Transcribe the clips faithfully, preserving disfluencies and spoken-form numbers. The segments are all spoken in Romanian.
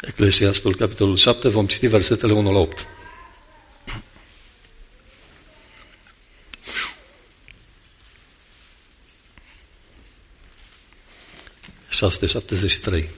Eclesiastul, capitolul șapte, vom citi versetele unu la opt. șase sute șaptezeci și trei.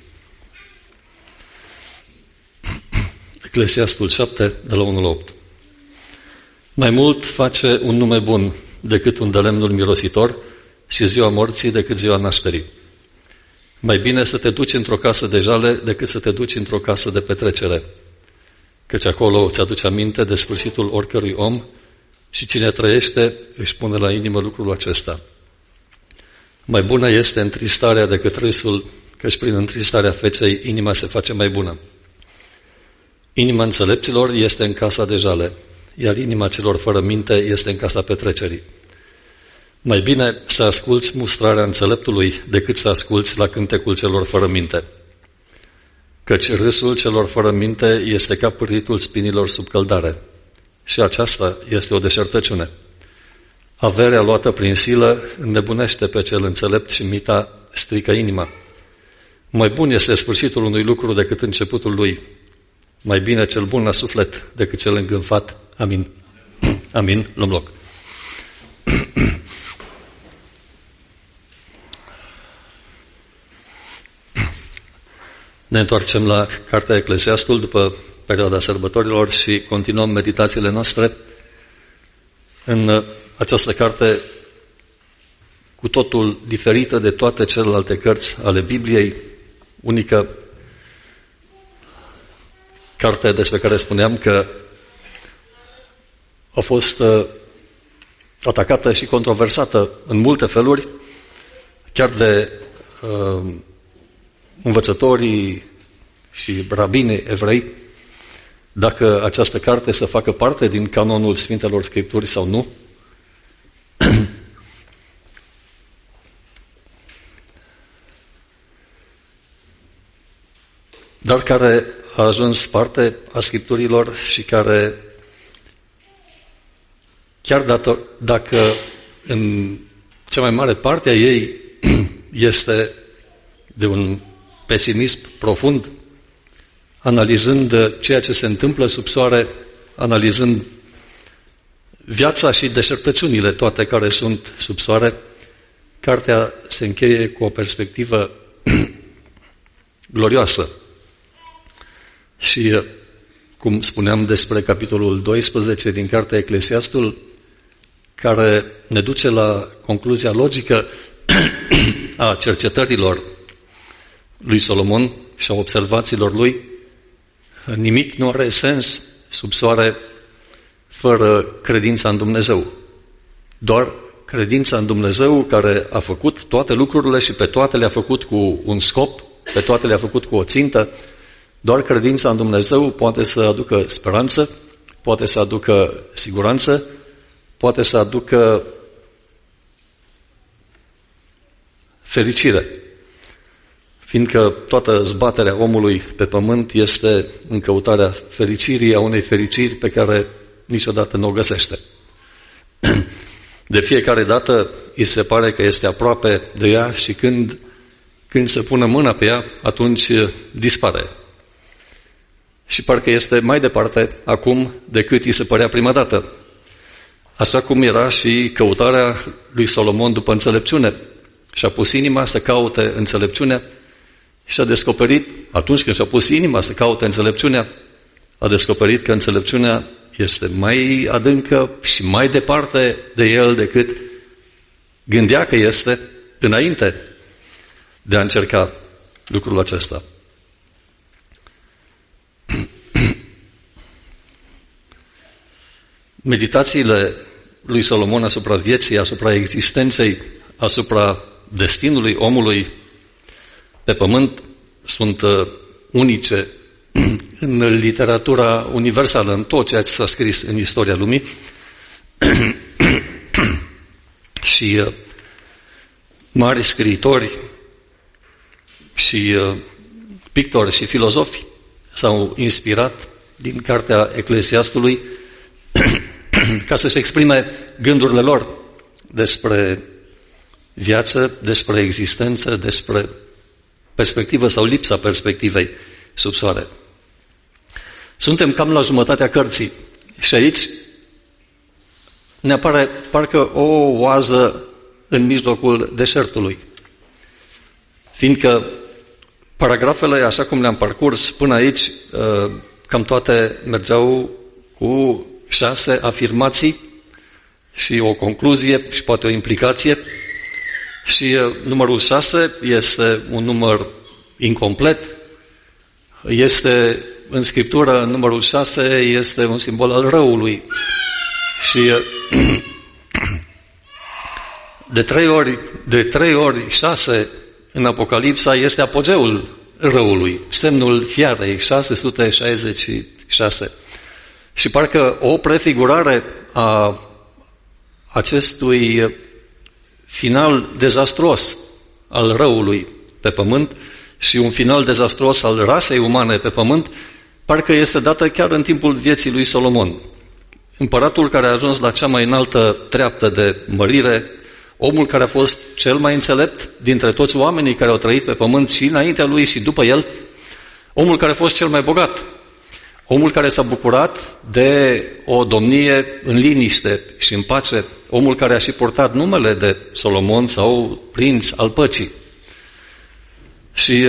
Eclesiastul șapte, de la unu la opt. Mai mult face un nume bun decât un de lemnul mirositor și ziua morții decât ziua nașterii. Mai bine să te duci într-o casă de jale decât să te duci într-o casă de petrecere, căci acolo îți aduce aminte de sfârșitul oricărui om și cine trăiește își pune la inimă lucrul acesta. Mai bună este întristarea decât râsul, căci prin întristarea feței inima se face mai bună. Inima înțelepților este în casa de jale, iar inima celor fără minte este în casa petrecerii. Mai bine să asculți mustrarea înțeleptului decât să asculți la cântecul celor fără minte. Căci râsul celor fără minte este ca pârâitul spinilor sub căldare. Și aceasta este o deșertăciune. Averea luată prin silă înnebunește pe cel înțelept și mita strică inima. Mai bun este sfârșitul unui lucru decât începutul lui. Mai bine cel bun la suflet decât cel îngânfat. Amin. Amin. Luăm loc. Ne întoarcem la Cartea Eclesiastul după perioada sărbătorilor și continuăm meditațiile noastre în această carte cu totul diferită de toate celelalte cărți ale Bibliei, unică carte despre care spuneam că a fost atacată și controversată în multe feluri, chiar de uh, învățătorii și rabinii evrei, dacă această carte să facă parte din canonul Sfintelor Scripturi sau nu. Dar care a ajuns parte a Scripturilor și care, chiar dator, dacă în cea mai mare parte a ei este de un pesimism profund, analizând ceea ce se întâmplă sub soare, analizând viața și deșertăciunile toate care sunt sub soare, cartea se încheie cu o perspectivă glorioasă. Și, cum spuneam despre capitolul doisprezece din cartea Eclesiastul, care ne duce la concluzia logică a cercetărilor lui Solomon și a observațiilor lui, nimic nu are sens sub soare fără credința în Dumnezeu. Doar credința în Dumnezeu, care a făcut toate lucrurile și pe toate le-a făcut cu un scop, pe toate le-a făcut cu o țintă, doar credința în Dumnezeu poate să aducă speranță, poate să aducă siguranță, poate să aducă fericire. Fiindcă toată zbaterea omului pe pământ este în căutarea fericirii, a unei fericiri pe care niciodată nu o găsește. De fiecare dată îi se pare că este aproape de ea și când, când se pune mâna pe ea, atunci dispare. Și parcă este mai departe acum decât îi se părea prima dată. Așa cum era și căutarea lui Solomon după înțelepciune. Și-a pus inima să caute înțelepciunea și a descoperit, atunci când și-a pus inima să caute înțelepciunea, a descoperit că înțelepciunea este mai adâncă și mai departe de el decât gândea că este înainte de a încerca lucrul acesta. Meditațiile lui Solomon asupra vieții, asupra existenței, asupra destinului omului pe pământ sunt unice în literatura universală, în tot ceea ce s-a scris în istoria lumii. Și uh, mari scriitori și uh, pictori și filozofi s-au inspirat din cartea Eclesiastului ca să-și exprime gândurile lor despre viață, despre existență, despre perspectivă sau lipsa perspectivei sub soare. Suntem cam la jumătatea cărții și aici ne apare parcă o oază în mijlocul deșertului. Fiindcă paragrafele, așa cum le-am parcurs până aici, cam toate mergeau cu șase afirmații și o concluzie și poate o implicație. Și numărul șase este un număr incomplet. Este în Scriptură, numărul șase este un simbol al răului. Și de trei ori, de trei ori șase în Apocalipsa este apogeul răului, semnul fiarei, șase sute șaizeci și șase. Și parcă o prefigurare a acestui final dezastruos al răului pe pământ și un final dezastruos al rasei umane pe pământ, parcă este dată chiar în timpul vieții lui Solomon. Împăratul care a ajuns la cea mai înaltă treaptă de mărire, omul care a fost cel mai înțelept dintre toți oamenii care au trăit pe pământ și înaintea lui și după el, omul care a fost cel mai bogat, omul care s-a bucurat de o domnie în liniște și în pace, omul care a și purtat numele de Solomon sau prinț al păcii. Și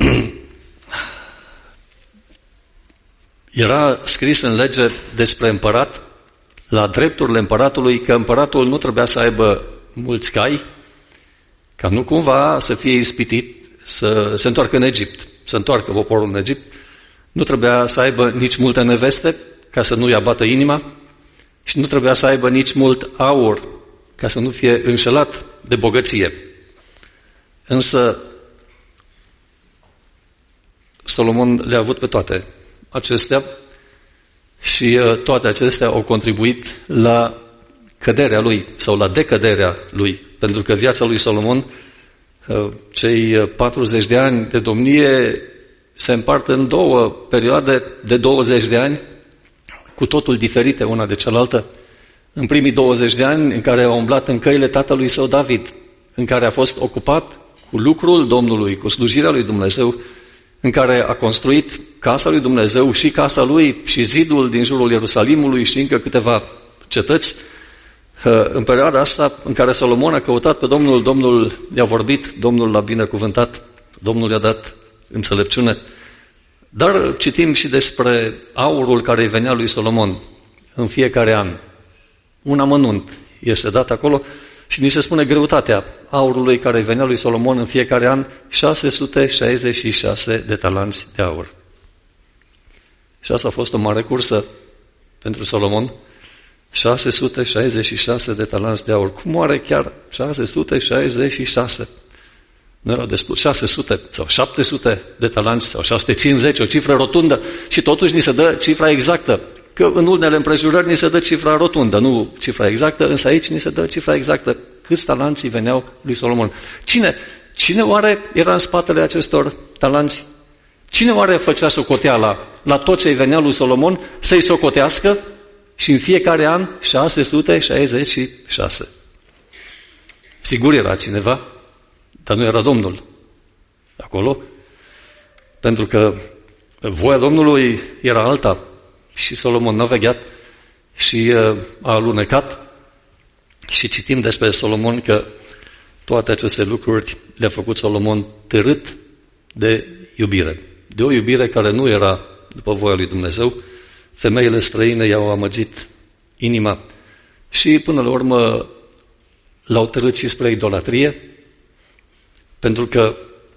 era scris în lege despre împărat, la drepturile împăratului, că împăratul nu trebuia să aibă mulți cai, ca nu cumva să fie ispitit, să se întoarcă în Egipt, să întoarcă poporul în Egipt. Nu trebuia să aibă nici multe neveste, ca să nu-i abată inima, și nu trebuia să aibă nici mult aur, ca să nu fie înșelat de bogăție. Însă Solomon le-a avut pe toate acestea și toate acestea au contribuit la căderea lui sau la decăderea lui, pentru că viața lui Solomon, cei patruzeci de ani de domnie, se împart în două perioade de douăzeci de ani, cu totul diferite una de cealaltă. În primii douăzeci de ani în care a umblat în căile tatălui său David, în care a fost ocupat cu lucrul Domnului, cu slujirea lui Dumnezeu, în care a construit casa lui Dumnezeu și casa lui și zidul din jurul Ierusalimului și încă câteva cetăți. În perioada asta în care Solomon a căutat pe Domnul, Domnul i-a vorbit, Domnul l-a binecuvântat, Domnul i-a dat înțelepciune. Dar citim și despre aurul care îi venea lui Solomon în fiecare an. Un amănunt este dat acolo și ni se spune greutatea aurului care îi venea lui Solomon în fiecare an, șase sute șaizeci și șase de talanți de aur. Și asta a fost o mare cursă pentru Solomon. șase sute șaizeci și șase de talanți de aur. Cum oare chiar șase sute șaizeci și șase? Nu era destul, șase sute sau șapte sute de talanți sau șase sute cincizeci, o cifră rotundă, și totuși ni se dă cifra exactă. Că în unele împrejurări ni se dă cifra rotundă, nu cifra exactă, însă aici ni se dă cifra exactă. Câți talanți veneau lui Solomon? Cine? Cine oare era în spatele acestor talanți? Cine oare făcea socoteala la tot ce îi venea lui Solomon să-i socotească și în fiecare an șase sute șaizeci și șase? Sigur era cineva, dar nu era Domnul acolo, pentru că voia Domnului era alta și Solomon n-a vegheat și a alunecat. Și citim despre Solomon că toate aceste lucruri le-a făcut Solomon târât de iubire, de o iubire care nu era după voia lui Dumnezeu. Femeile străine i-au amăgit inima și până la urmă l-au târât și spre idolatrie, pentru că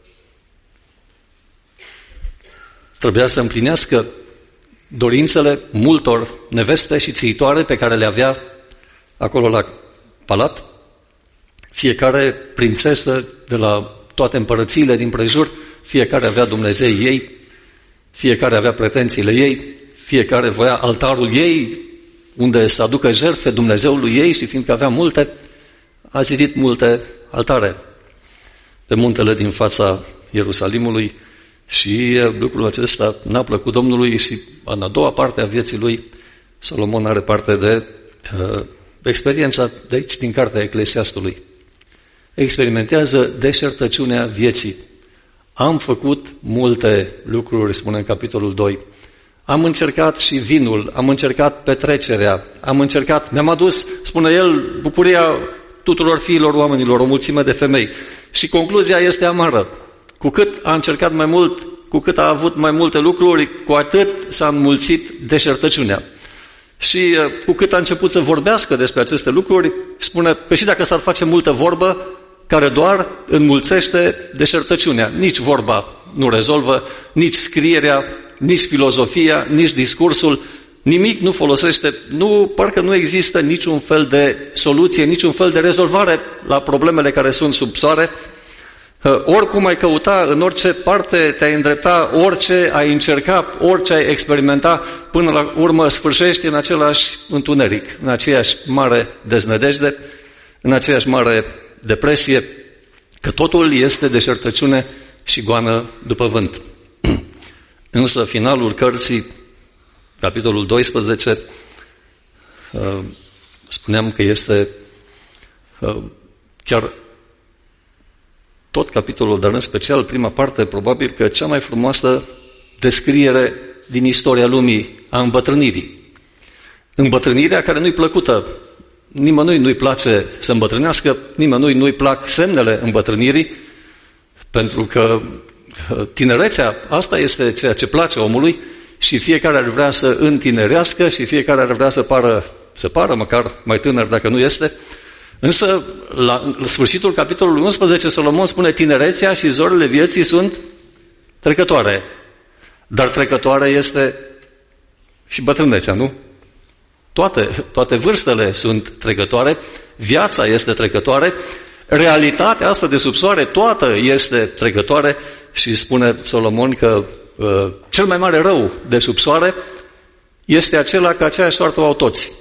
trebuia să împlinească dorințele multor neveste și țiitoare pe care le avea acolo la palat. Fiecare prințesă de la toate împărățiile din prejur, fiecare avea dumnezeii ei, fiecare avea pretențiile ei, fiecare voia altarul ei, unde să aducă jertfe Dumnezeului ei, și fiindcă avea multe, a zidit multe altare pe muntele din fața Ierusalimului. Și lucrul acesta n-a plăcut Domnului și în a doua parte a vieții lui Solomon are parte de uh, experiența de aici, din cartea Eclesiastului. Experimentează deșertăciunea vieții. Am făcut multe lucruri, spune în capitolul doi. am încercat și vinul, am încercat petrecerea, am încercat, mi-am adus, spune el, bucuria tuturor fiilor oamenilor, o mulțime de femei. Și concluzia este amară. Cu cât a încercat mai mult, cu cât a avut mai multe lucruri, cu atât s-a înmulțit deșertăciunea. Și cu cât a început să vorbească despre aceste lucruri, spune că și dacă s-ar face multă vorbă, care doar înmulțește deșertăciunea. Nici vorba nu rezolvă, nici scrierea, nici filozofia, nici discursul, nimic nu folosește, nu, parcă nu există niciun fel de soluție, niciun fel de rezolvare la problemele care sunt sub soare. Oricum ai căuta, în orice parte te-ai îndrepta, orice ai încerca, orice ai experimenta, până la urmă sfârșești în același întuneric, în aceeași mare deznădejde, în aceeași mare depresie, că totul este deșertăciune și goană după vânt. Însă finalul cărții, capitolul doisprezece, spuneam că este chiar tot capitolul, dar în special prima parte, probabil că cea mai frumoasă descriere din istoria lumii a îmbătrânirii. Îmbătrânirea care nu-i plăcută. Nimănui nu-i place să îmbătrânească, nimănui nu-i plac semnele îmbătrânirii, pentru că tinerețea, asta este ceea ce place omului și fiecare ar vrea să întinerească și fiecare ar vrea să pară, să pară măcar mai tânăr dacă nu este. Însă, la sfârșitul capitolului unsprezece, Solomon spune tinerețea și zorile vieții sunt trecătoare. Dar trecătoare este și bătrânețea, nu? Toate, toate vârstele sunt trecătoare, viața este trecătoare, realitatea asta de sub soare, toată este trecătoare și spune Solomon că uh, cel mai mare rău de sub soare este acela că aceeași soartă o au toți.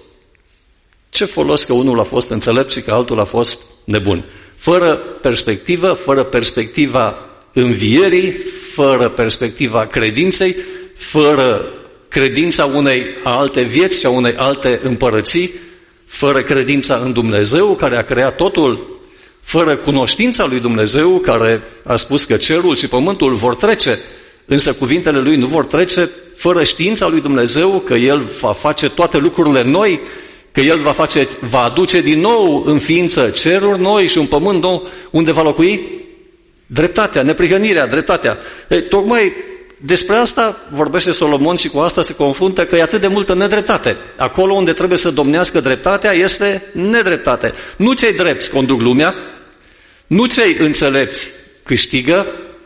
Ce folos că unul a fost înțelept și că altul a fost nebun? Fără perspectivă, fără perspectiva învierii, fără perspectiva credinței, fără credința unei alte vieți și a unei alte împărății, fără credința în Dumnezeu care a creat totul, fără cunoștința lui Dumnezeu care a spus că cerul și pământul vor trece, însă cuvintele lui nu vor trece, fără știința lui Dumnezeu că El va face toate lucrurile noi, că El va, face, va aduce din nou în ființă ceruri noi și un pământ nou unde va locui dreptatea, neprihănirea, dreptatea. Ei, tocmai despre asta vorbește Solomon și cu asta se confruntă că e atât de multă nedreptate. Acolo unde trebuie să domnească dreptatea este nedreptate. Nu cei drepți conduc lumea, nu cei înțelepți câștigă,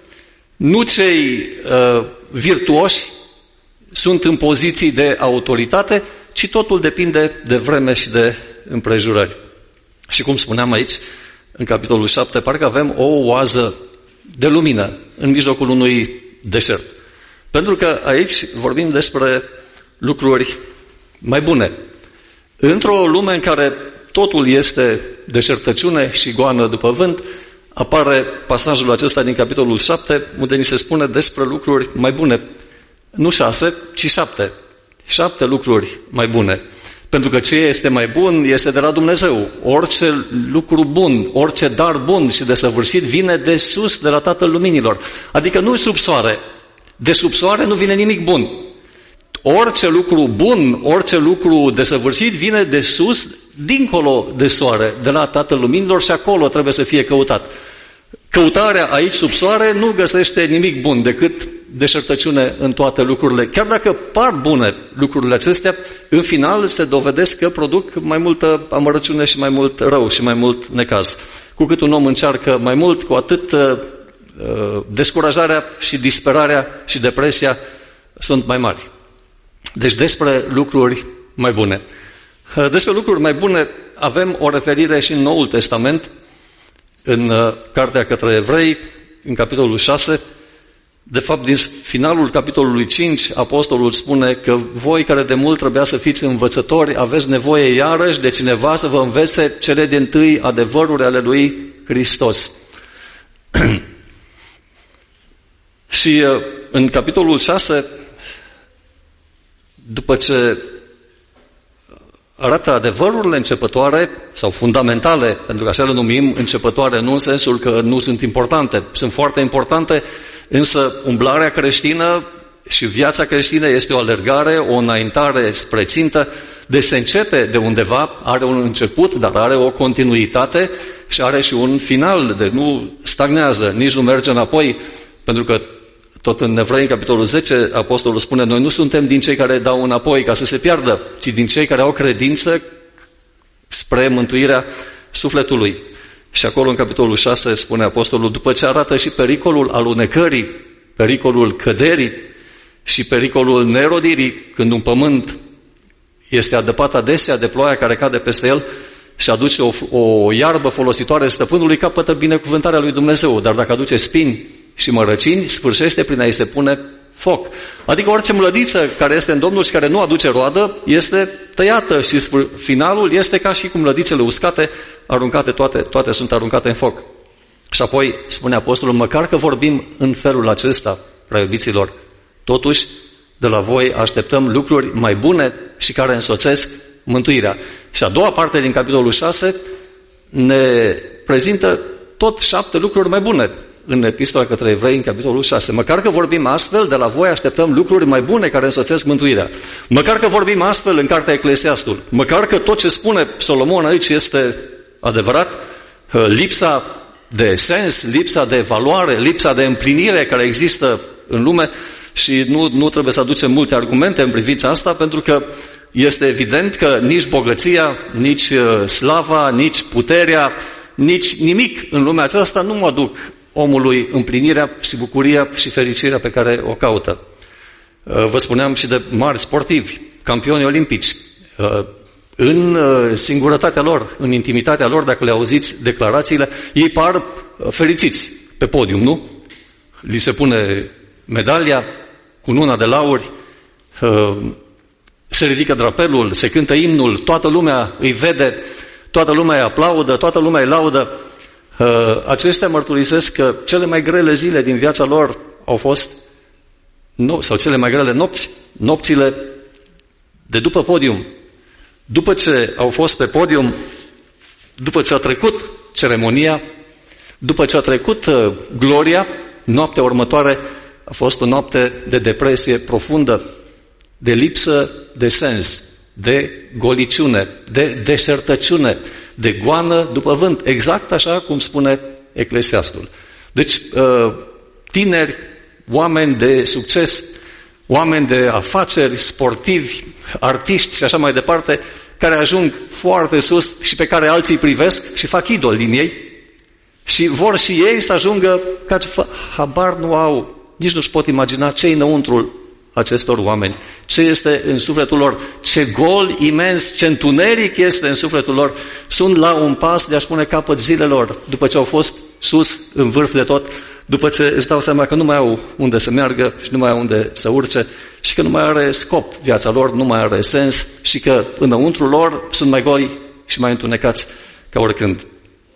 nu cei uh, virtuoși sunt în poziții de autoritate, ci totul depinde de vreme și de împrejurări. Și cum spuneam aici, în capitolul șapte, parcă avem o oază de lumină în mijlocul unui deșert. Pentru că aici vorbim despre lucruri mai bune. Într-o lume în care totul este deșertăciune și goană după vânt, apare pasajul acesta din capitolul șapte, unde ni se spune despre lucruri mai bune. Nu șase, ci șapte. Șapte lucruri mai bune. Pentru că ce este mai bun este de la Dumnezeu. Orice lucru bun, orice dar bun și desăvârșit vine de sus, de la Tatăl Luminilor. Adică nu sub soare. De sub soare nu vine nimic bun. Orice lucru bun, orice lucru desăvârșit vine de sus, dincolo de soare, de la Tatăl Luminilor și acolo trebuie să fie căutat. Căutarea aici sub soare nu găsește nimic bun decât deșertăciune în toate lucrurile. Chiar dacă par bune lucrurile acestea, în final se dovedesc că produc mai multă amărăciune și mai mult rău și mai mult necaz. Cu cât un om încearcă mai mult, cu atât uh, descurajarea și disperarea și depresia sunt mai mari. Deci despre lucruri mai bune. Despre lucruri mai bune avem o referire și în Noul Testament, în Cartea către Evrei, în capitolul șase. De fapt, din finalul capitolului cinci, apostolul spune că voi care de mult trebuia să fiți învățători, aveți nevoie iarăși de cineva să vă învețe cele dintâi adevăruri ale lui Hristos. Și în capitolul șase, după ce arată adevărurile începătoare sau fundamentale, pentru că așa le numim începătoare, nu în sensul că nu sunt importante, sunt foarte importante, însă umblarea creștină și viața creștină este o alergare, o înaintare spre țintă, deci se începe de undeva, are un început, dar are o continuitate și are și un final, de nu stagnează, nici nu merge înapoi, pentru că tot în Evrei, în capitolul zece, apostolul spune, noi nu suntem din cei care dau înapoi ca să se piardă, ci din cei care au credință spre mântuirea sufletului. Și acolo, în capitolul șase, spune apostolul, după ce arată și pericolul alunecării, pericolul căderii și pericolul nerodirii, când un pământ este adăpat adesea de ploaia care cade peste el și aduce o, o iarbă folositoare stăpânului, capătă binecuvântarea lui Dumnezeu, dar dacă aduce spini și mărăcini, sfârșește prin a-i se pune foc. Adică orice mlădiță care este în Domnul și care nu aduce roadă, este tăiată și finalul este ca și cum mlădițele uscate, aruncate, toate, toate sunt aruncate în foc. Și apoi spune apostolul, măcar că vorbim în felul acesta, prea iubiților, totuși de la voi așteptăm lucruri mai bune și care însoțesc mântuirea. Și a doua parte din capitolul șase ne prezintă tot șapte lucruri mai bune în epistola către evrei, în capitolul șase. Măcar că vorbim astfel, de la voi așteptăm lucruri mai bune care însoțesc mântuirea. Măcar că vorbim astfel în cartea Eclesiastul. Măcar că tot ce spune Solomon aici este adevărat, lipsa de sens, lipsa de valoare, lipsa de împlinire care există în lume și nu, nu trebuie să aducem multe argumente în privința asta, pentru că este evident că nici bogăția, nici slava, nici puterea, nici nimic în lumea aceasta nu mă aduc omului împlinirea și bucuria și fericirea pe care o caută. Vă spuneam și de mari sportivi, campioni olimpici, în singurătatea lor, în intimitatea lor, dacă le auziți declarațiile, ei par fericiți pe podium, nu? Li se pune medalia cu luna de lauri, se ridică drapelul, se cântă imnul, toată lumea îi vede, toată lumea îi aplaudă, toată lumea îi laudă. Aceștia mărturisesc că cele mai grele zile din viața lor au fost, sau cele mai grele nopți, nopțile de după podium. După ce au fost pe podium, după ce a trecut ceremonia, după ce a trecut gloria, noaptea următoare a fost o noapte de depresie profundă, de lipsă de sens, de goliciune, de deșertăciune, de goană după vânt, exact așa cum spune Eclesiastul. Deci, tineri, oameni de succes, oameni de afaceri, sportivi, artiști și așa mai departe, care ajung foarte sus și pe care alții privesc și fac idol din ei și vor și ei să ajungă ca ce fă, habar nu au, nici nu-și pot imagina ce-i înăuntrul acestor oameni, ce este în sufletul lor, ce gol imens, ce întuneric este în sufletul lor, sunt la un pas de a-și pune capăt zilelor, după ce au fost sus, în vârf de tot, după ce își dau seama că nu mai au unde să meargă și nu mai au unde să urce și că nu mai are scop viața lor, nu mai are sens și că înăuntru lor sunt mai goi și mai întunecați ca oricând.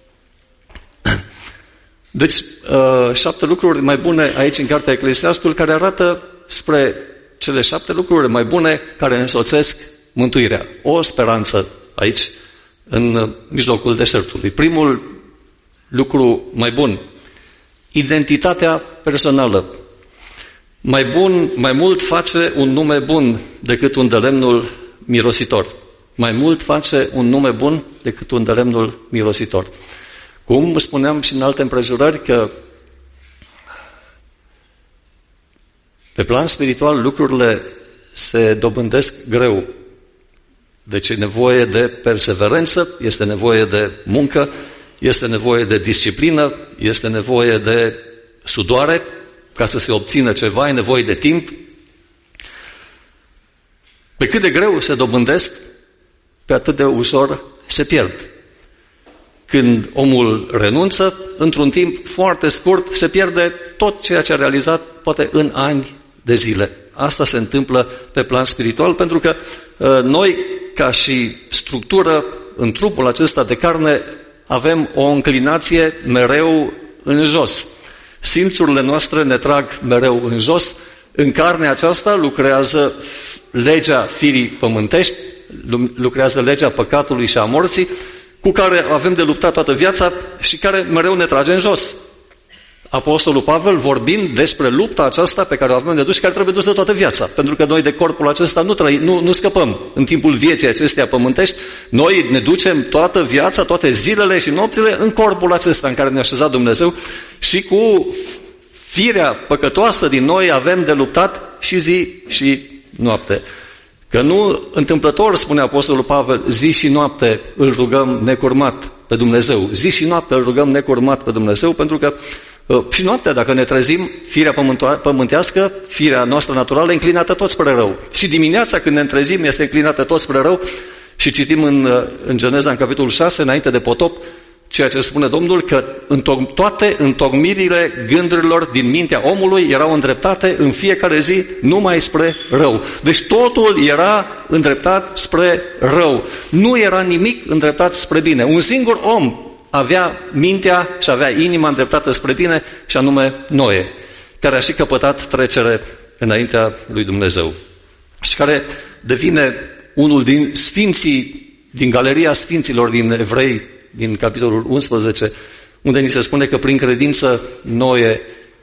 Deci, șapte lucruri mai bune aici în cartea Eclesiastul care arată spre cele șapte lucruri mai bune care însoțesc mântuirea. O speranță aici, în mijlocul deșertului. Primul lucru mai bun, identitatea personală. Mai bun, mai mult face un nume bun decât un de lemnul mirositor. Mai mult face un nume bun decât un de lemnul mirositor. Cum spuneam și în alte împrejurări că pe plan spiritual lucrurile se dobândesc greu. Deci e nevoie de perseverență, este nevoie de muncă, este nevoie de disciplină, este nevoie de sudoare ca să se obțină ceva, e nevoie de timp. Pe cât de greu se dobândesc, pe atât de ușor se pierd. Când omul renunță, într-un timp foarte scurt, se pierde tot ceea ce a realizat, poate în ani de zile. Asta se întâmplă pe plan spiritual, pentru că uh, noi, ca și structură, în trupul acesta de carne, avem o înclinație mereu în jos. Simțurile noastre ne trag mereu în jos. În carnea aceasta lucrează legea firii pământești, lucrează legea păcatului și a morții, cu care avem de luptat toată viața și care mereu ne trage în jos. Apostolul Pavel vorbind despre lupta aceasta pe care o avem de dus și care trebuie dusă toată viața. Pentru că noi de corpul acesta nu, trăi, nu, nu scăpăm în timpul vieții acesteia pământești. Noi ne ducem toată viața, toate zilele și nopțile în corpul acesta în care ne-a așezat Dumnezeu și cu firea păcătoasă din noi avem de luptat și zi și noapte. Că nu întâmplător, spune Apostolul Pavel, zi și noapte îl rugăm necurmat pe Dumnezeu. Zi și noapte îl rugăm necurmat pe Dumnezeu, pentru că și noaptea, dacă ne trezim, firea pământească, firea noastră naturală, înclinată tot spre rău. Și dimineața, când ne trezim, este înclinată tot spre rău. Și citim în, în Geneza, în capitolul șase, înainte de potop, ceea ce spune Domnul, că toate întocmirile gândurilor din mintea omului erau îndreptate în fiecare zi numai spre rău. Deci totul era îndreptat spre rău. Nu era nimic îndreptat spre bine. Un singur om avea mintea și avea inima îndreptată spre bine, și anume Noe, care a și căpătat trecere înaintea lui Dumnezeu și care devine unul din sfinții, din galeria sfinților din Evrei, din capitolul unsprezece, unde ni se spune că prin credință Noe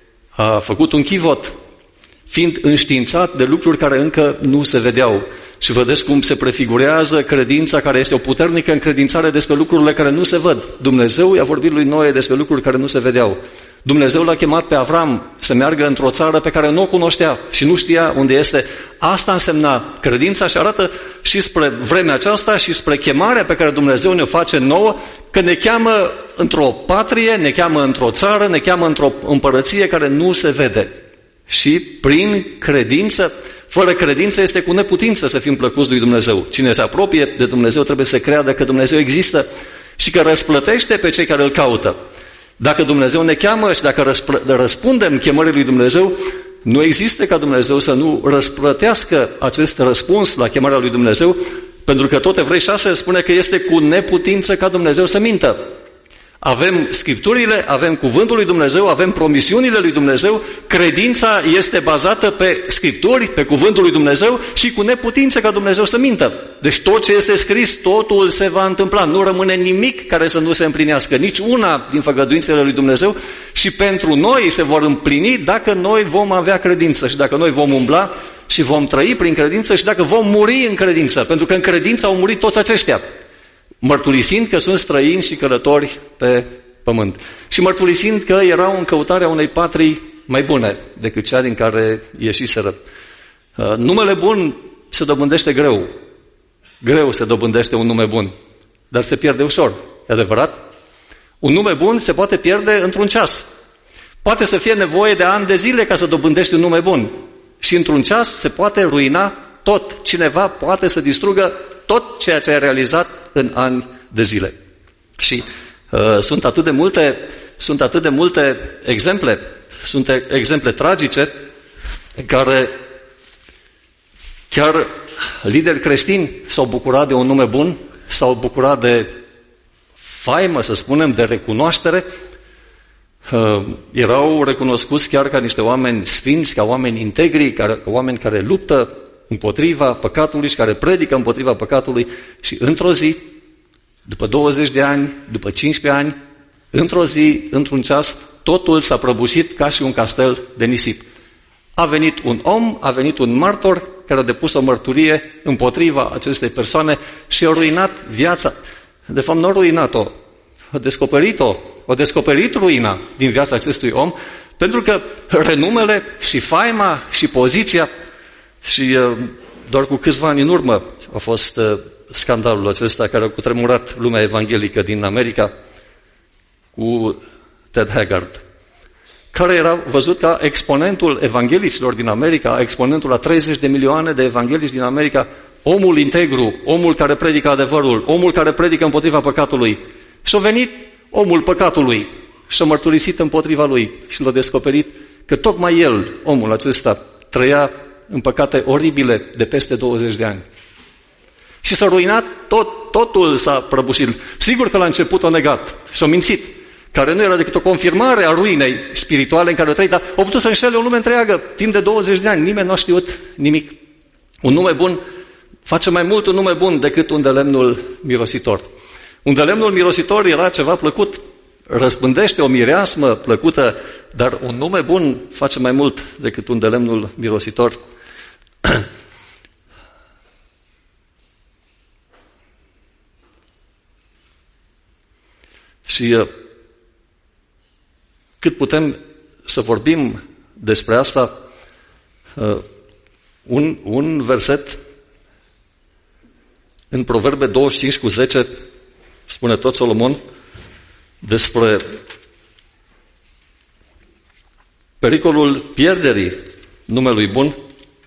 a făcut un chivot, fiind înștiințat de lucruri care încă nu se vedeau. Și vedeți cum se prefigurează credința, care este o puternică încredințare despre lucrurile care nu se văd. Dumnezeu i-a vorbit lui Noe despre lucruri care nu se vedeau. Dumnezeu l-a chemat pe Avram să meargă într-o țară pe care nu o cunoștea și nu știa unde este. Asta însemna credința și arată și spre vremea aceasta și spre chemarea pe care Dumnezeu ne-o face nouă, că ne cheamă într-o patrie, ne cheamă într-o țară, ne cheamă într-o împărăție care nu se vede. Și prin credință, fără credință este cu neputință să fim plăcuți lui Dumnezeu. Cine se apropie de Dumnezeu trebuie să creadă că Dumnezeu există și că răsplătește pe cei care îl caută. Dacă Dumnezeu ne cheamă și dacă răspundem chemării lui Dumnezeu, nu există ca Dumnezeu să nu răsplătească acest răspuns la chemarea lui Dumnezeu, pentru că tot Evrei șase spune că este cu neputință ca Dumnezeu să mintă. Avem Scripturile, avem Cuvântul lui Dumnezeu, avem promisiunile lui Dumnezeu, credința este bazată pe Scripturi, pe Cuvântul lui Dumnezeu și cu neputință ca Dumnezeu să mintă. Deci tot ce este scris, totul se va întâmpla. Nu rămâne nimic care să nu se împlinească, nici una din făgăduințele lui Dumnezeu, și pentru noi se vor împlini dacă noi vom avea credință și dacă noi vom umbla și vom trăi prin credință și dacă vom muri în credință, pentru că în credință au murit toți aceștia, mărturisind că sunt străini și călători pe pământ. Și mărturisind că erau în căutarea unei patrii mai bune decât cea din care ieșiseră. Numele bun se dobândește greu. Greu se dobândește un nume bun, dar se pierde ușor. E adevărat? Un nume bun se poate pierde într-un ceas. Poate să fie nevoie de ani de zile ca să dobândești un nume bun. Și într-un ceas se poate ruina tot. Cineva poate să distrugă tot ceea ce ai realizat în ani de zile. Și uh, sunt atât de multe, sunt atât de multe exemple, sunt exemple tragice în care chiar lideri creștini s-au bucurat de un nume bun, s-au bucurat de faimă, să spunem, de recunoaștere. Uh, erau recunoscuți chiar ca niște oameni sfinți, ca oameni integri, ca, ca oameni care luptă împotriva păcatului și care predică împotriva păcatului, și într-o zi, după douăzeci de ani, după cincisprezece ani, într-o zi, într-un ceas, totul s-a prăbușit ca și un castel de nisip. A venit un om, a venit un martor care a depus o mărturie împotriva acestei persoane și a ruinat viața. De fapt, nu a ruinat-o, a descoperit-o, a descoperit ruina din viața acestui om, pentru că renumele și faima și poziția. Și doar cu câțiva ani în urmă a fost scandalul acesta care a cutremurat lumea evanghelică din America cu Ted Haggard, care era văzut ca exponentul evanghelicilor din America, exponentul a treizeci de milioane de evanghelici din America, omul integru, omul care predică adevărul, omul care predică împotriva păcatului. Și a venit omul păcatului și a mărturisit împotriva lui și l-a descoperit că tocmai el, omul acesta, trăia în păcate oribile de peste douăzeci de ani. Și s-a ruinat tot, totul s-a prăbușit. Sigur că la început a negat și a mințit, care nu era decât o confirmare a ruinei spirituale în care o trăi, dar au putut să înșele o lume întreagă timp de douăzeci de ani. Nimeni nu a știut nimic. Un nume bun face mai mult un nume bun decât un de lemnul mirositor. Un de lemnul mirositor era ceva plăcut răspândește o mireasmă plăcută, dar un nume bun face mai mult decât un de lemnul mirositor. Și cât putem să vorbim despre asta, un, un verset în Proverbe douăzeci și cinci cu zece spune tot Solomon despre pericolul pierderii numelui bun.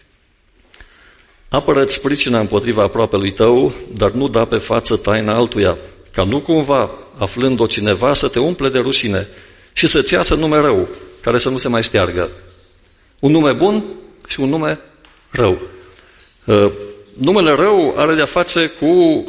Apără-ți pricina împotriva aproapelui tău, dar nu da pe față taina altuia, ca nu cumva, aflând-o cineva, să te umple de rușine și să-ți iasă nume rău, care să nu se mai șteargă. Un nume bun și un nume rău. Uh, numele rău are de-a face cu,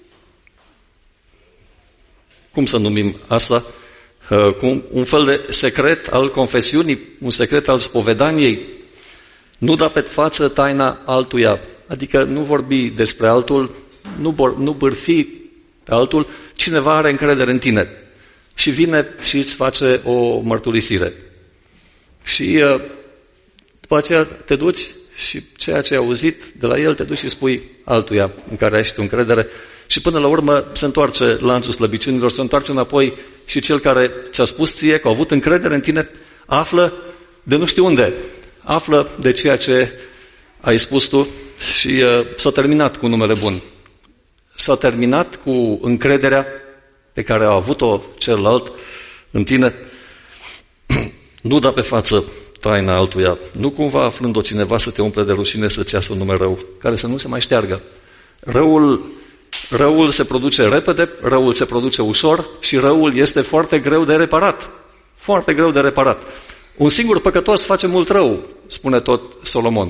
cum să numim asta, uh, cu un fel de secret al confesiunii, un secret al spovedaniei. Nu da pe față taina altuia, adică nu vorbi despre altul, nu, bor, nu bârfi pe altul, cineva are încredere în tine și vine și îți face o mărturisire. Și uh, după aceea te duci și ceea ce ai auzit de la el te duci și spui altuia în care ai și tu încredere și până la urmă se întoarce lanțul slăbiciunilor, se întoarce înapoi și cel care ți-a spus ție că a avut încredere în tine află de nu știu unde, află de ceea ce ai spus tu și uh, s-a terminat cu numele bun. S-a terminat cu încrederea pe care a avut-o celălalt în tine. Nu da pe față taina altuia. Nu cumva aflând-o cineva să te umple de rușine, să-ți iasă un nume rău, care să nu se mai șteargă. Răul, răul se produce repede, răul se produce ușor și răul este foarte greu de reparat. Foarte greu de reparat. Un singur păcătos face mult rău, spune tot Solomon.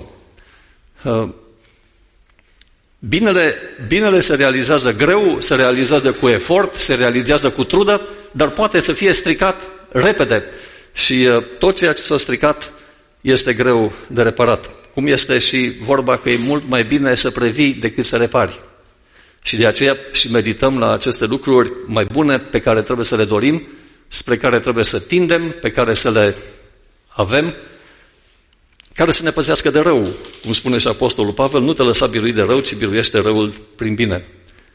Binele, binele se realizează greu, se realizează cu efort, se realizează cu trudă, dar poate să fie stricat repede. Și tot ceea ce s-a stricat este greu de reparat. Cum este și vorba că e mult mai bine să previi decât să repari. Și de aceea și medităm la aceste lucruri mai bune pe care trebuie să le dorim, spre care trebuie să tindem, pe care să le avem, care să ne păzească de rău. Cum spune și Apostolul Pavel, nu te lăsa birui de rău, ci biruiește răul prin bine.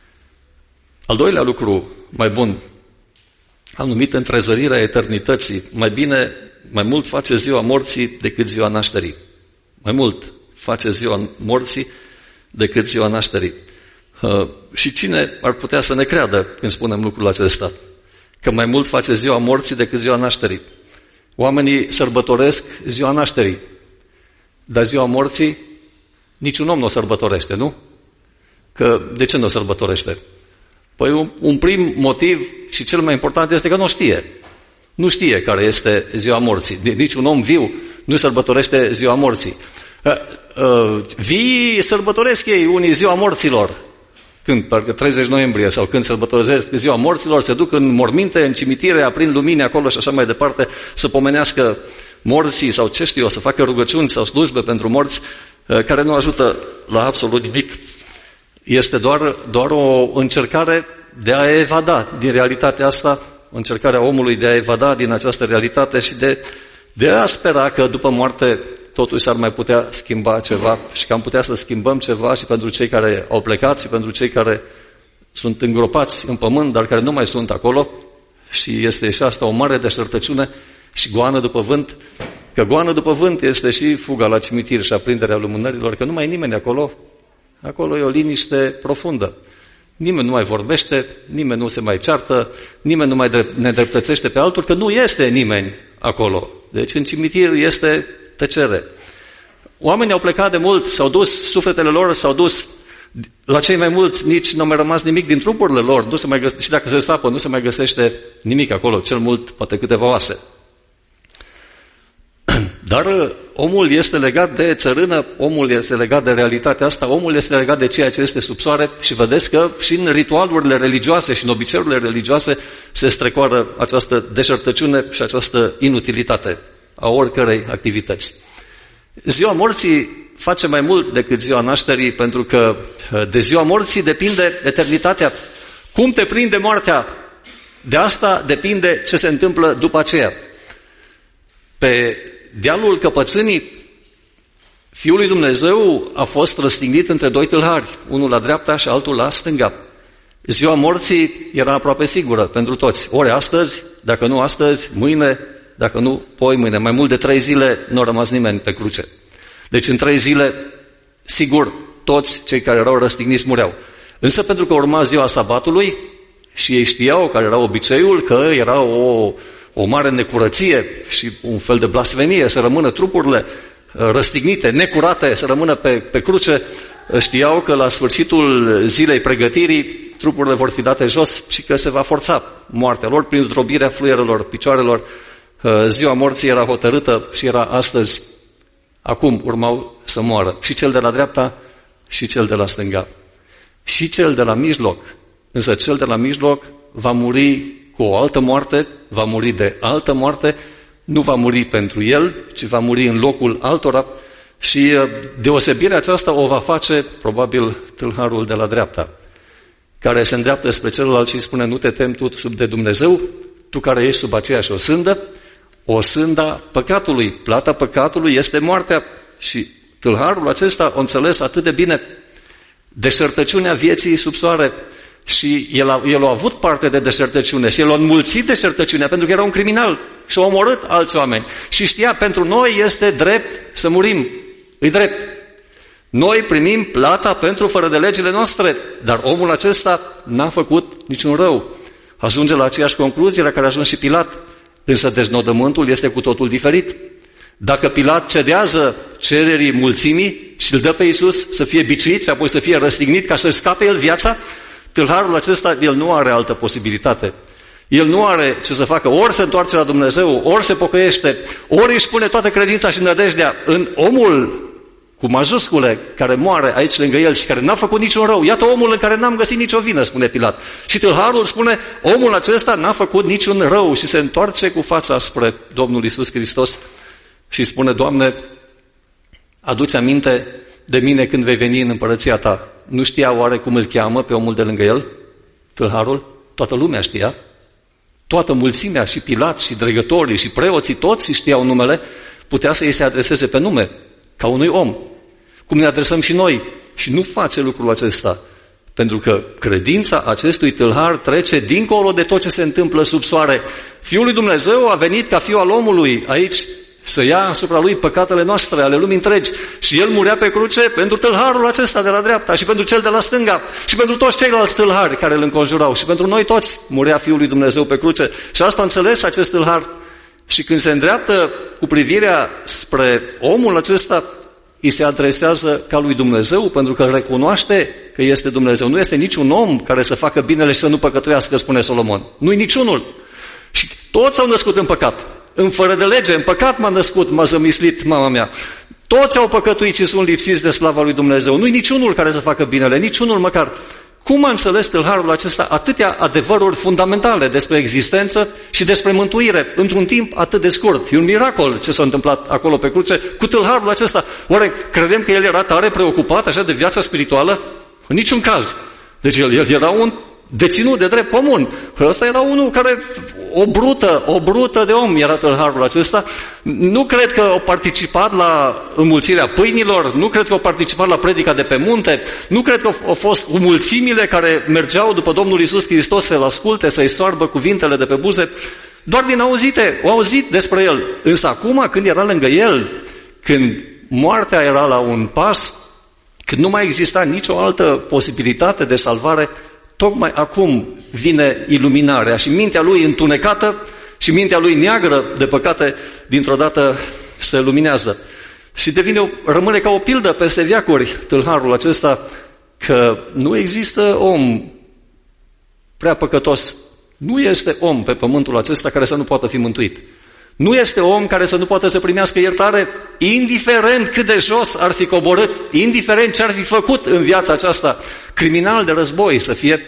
Al doilea lucru mai bun, am numit întrezărirea eternității. Mai bine, mai mult face ziua morții decât ziua nașterii. Mai mult face ziua morții decât ziua nașterii. Uh, și cine ar putea să ne creadă când spunem lucrul acesta? Că mai mult face ziua morții decât ziua nașterii. Oamenii sărbătoresc ziua nașterii, dar ziua morții niciun om nu o sărbătorește, nu? Că de ce nu o sărbătorește? Păi un, un prim motiv și cel mai important este că nu știe. Nu știe care este ziua morții. Niciun om viu nu sărbătorește ziua morții. Uh, uh, vii sărbătoresc ei unii ziua morților. Când, parcă treizeci noiembrie sau când sărbătoresc ziua morților, se duc în morminte, în cimitire, aprind lumini acolo și așa mai departe, să pomenească morții sau ce știu eu, să facă rugăciuni sau slujbe pentru morți, uh, care nu ajută la absolut nimic. Este doar, doar o încercare de a evada din realitatea asta, încercarea omului de a evada din această realitate și de, de a spera că după moarte totuși s-ar mai putea schimba ceva și că am putea să schimbăm ceva și pentru cei care au plecat și pentru cei care sunt îngropați în pământ, dar care nu mai sunt acolo. Și este și asta o mare deșertăciune și goană după vânt, că goană după vânt este și fuga la cimitir și aprinderea lumânărilor, că nu mai e nimeni acolo. Acolo e o liniște profundă. Nimeni nu mai vorbește, nimeni nu se mai ceartă, nimeni nu mai nedreptățește pe altul, că nu este nimeni acolo. Deci în cimitir este tăcere. Oamenii au plecat de mult, s-au dus, sufletele lor s-au dus, la cei mai mulți nici nu a mai rămas nimic din trupurile lor, nu se mai găse, și dacă se sapă, nu se mai găsește nimic acolo, cel mult poate câteva oase. Dar omul este legat de țărână, omul este legat de realitatea asta, omul este legat de ceea ce este sub soare și vedeți că și în ritualurile religioase și în obiceiurile religioase se strecoară această deșertăciune și această inutilitate a oricărei activități. Ziua morții face mai mult decât ziua nașterii, pentru că de ziua morții depinde eternitatea. Cum te prinde moartea? de asta depinde ce se întâmplă după aceea. Pe dealul căpățânii, Fiul lui Dumnezeu a fost răstignit între doi tâlhari, unul la dreapta și altul la stânga. Ziua morții era aproape sigură pentru toți. Ori astăzi, dacă nu astăzi, mâine, dacă nu, poi mâine. Mai mult de trei zile nu a rămas nimeni pe cruce. Deci în trei zile, sigur, toți cei care erau răstigniți mureau. Însă pentru că urma ziua sabatului și ei știau care era obiceiul, că era o, o mare necurăție și un fel de blasfemie să rămână trupurile răstignite, necurate, să rămână pe, pe cruce, știau că la sfârșitul zilei pregătirii trupurile vor fi date jos și că se va forța moartea lor prin zdrobirea fluierelor, picioarelor. Ziua morții era hotărâtă și era astăzi. Acum urmau să moară și cel de la dreapta și cel de la stânga. Și cel de la mijloc. Însă cel de la mijloc va muri cu o altă moarte, va muri de altă moarte, nu va muri pentru el, ci va muri în locul altora și deosebirea aceasta o va face probabil tâlharul de la dreapta, care se îndreaptă spre celălalt și îi spune: nu te temi tu sub de Dumnezeu, tu care ești sub aceeași osândă, osânda păcatului. Plata păcatului este moartea și tâlharul acesta o înțeles atât de bine deșertăciunea vieții sub soare și el a, el a avut parte de deșertăciune și el a înmulțit deșertăciunea pentru că era un criminal și a omorât alți oameni și știa, pentru noi este drept să murim, e drept. Noi primim plata pentru fără de legile noastre, dar omul acesta n-a făcut niciun rău. Ajunge la aceeași concluzie la care a ajuns și Pilat, însă deznodământul este cu totul diferit. Dacă Pilat cedează cererii mulțimii și îl dă pe Iisus să fie biciuit și apoi să fie răstignit ca să scape el viața, tâlharul acesta, el nu are altă posibilitate. El nu are ce să facă, ori se întoarce la Dumnezeu, ori se pocăiește, ori își pune toată credința și nădejdea în omul cu majuscule care moare aici lângă el și care n-a făcut niciun rău. Iată omul în care n-am găsit nicio vină, spune Pilat. Și tâlharul spune: omul acesta n-a făcut niciun rău și se întoarce cu fața spre Domnul Iisus Hristos și spune: Doamne, adu-ți aminte de mine când vei veni în împărăția ta. Nu știa oare cum îl cheamă pe omul de lângă el? Tâlharul? Toată lumea știa. Toată mulțimea, și Pilat, și dregătorii, și preoții, toți știau numele, putea să îi se adreseze pe nume, ca unui om. Cum ne adresăm și noi. Și nu face lucrul acesta. Pentru că credința acestui tâlhar trece dincolo de tot ce se întâmplă sub soare. Fiul lui Dumnezeu a venit ca fiul al omului aici să ia asupra lui păcatele noastre, ale lumii întregi. Și el murea pe cruce pentru tâlharul acesta de la dreapta și pentru cel de la stânga și pentru toți ceilalți tâlhari care îl înconjurau. Și pentru noi toți murea Fiul lui Dumnezeu pe cruce. Și asta a înțeles acest tâlhar. Și când se îndreaptă cu privirea spre omul acesta, îi se adresează ca lui Dumnezeu, pentru că recunoaște că este Dumnezeu. Nu este niciun om care să facă binele și să nu păcătuiască, spune Solomon. Nu-i niciunul. Și toți s-au născut în păcat. În fără de lege, în păcat m-a născut, m-a zămislit mama mea. Toți au păcătuit și sunt lipsiți de slava lui Dumnezeu. Nu-i niciunul care să facă binele, niciunul măcar. Cum a înțeles tâlharul acesta atâtea adevăruri fundamentale despre existență și despre mântuire într-un timp atât de scurt? E un miracol ce s-a întâmplat acolo pe cruce cu tâlharul acesta. Oare credem că el era tare preocupat așa de viața spirituală? În niciun caz. Deci el, el era un deținut de drept comun. Ăsta era unul care, o brută, o brută de om era tâlharul acesta. Nu cred că au participat la înmulțirea pâinilor, nu cred că au participat la predica de pe munte, nu cred că au fost cu mulțimile care mergeau după Domnul Iisus Hristos să-L asculte, să-i soarbă cuvintele de pe buze. Doar din auzite, au auzit despre El. Însă acum, când era lângă El, când moartea era la un pas, când nu mai exista nicio altă posibilitate de salvare, tocmai acum vine iluminarea și mintea lui întunecată și mintea lui neagră de păcate dintr-o dată se luminează. Și devine, rămâne ca o pildă peste veacuri tâlharul acesta că nu există om prea păcătos. Nu este om pe pământul acesta care să nu poată fi mântuit. Nu este om care să nu poată să primească iertare, indiferent cât de jos ar fi coborât, indiferent ce ar fi făcut în viața aceasta, criminal de război, să fie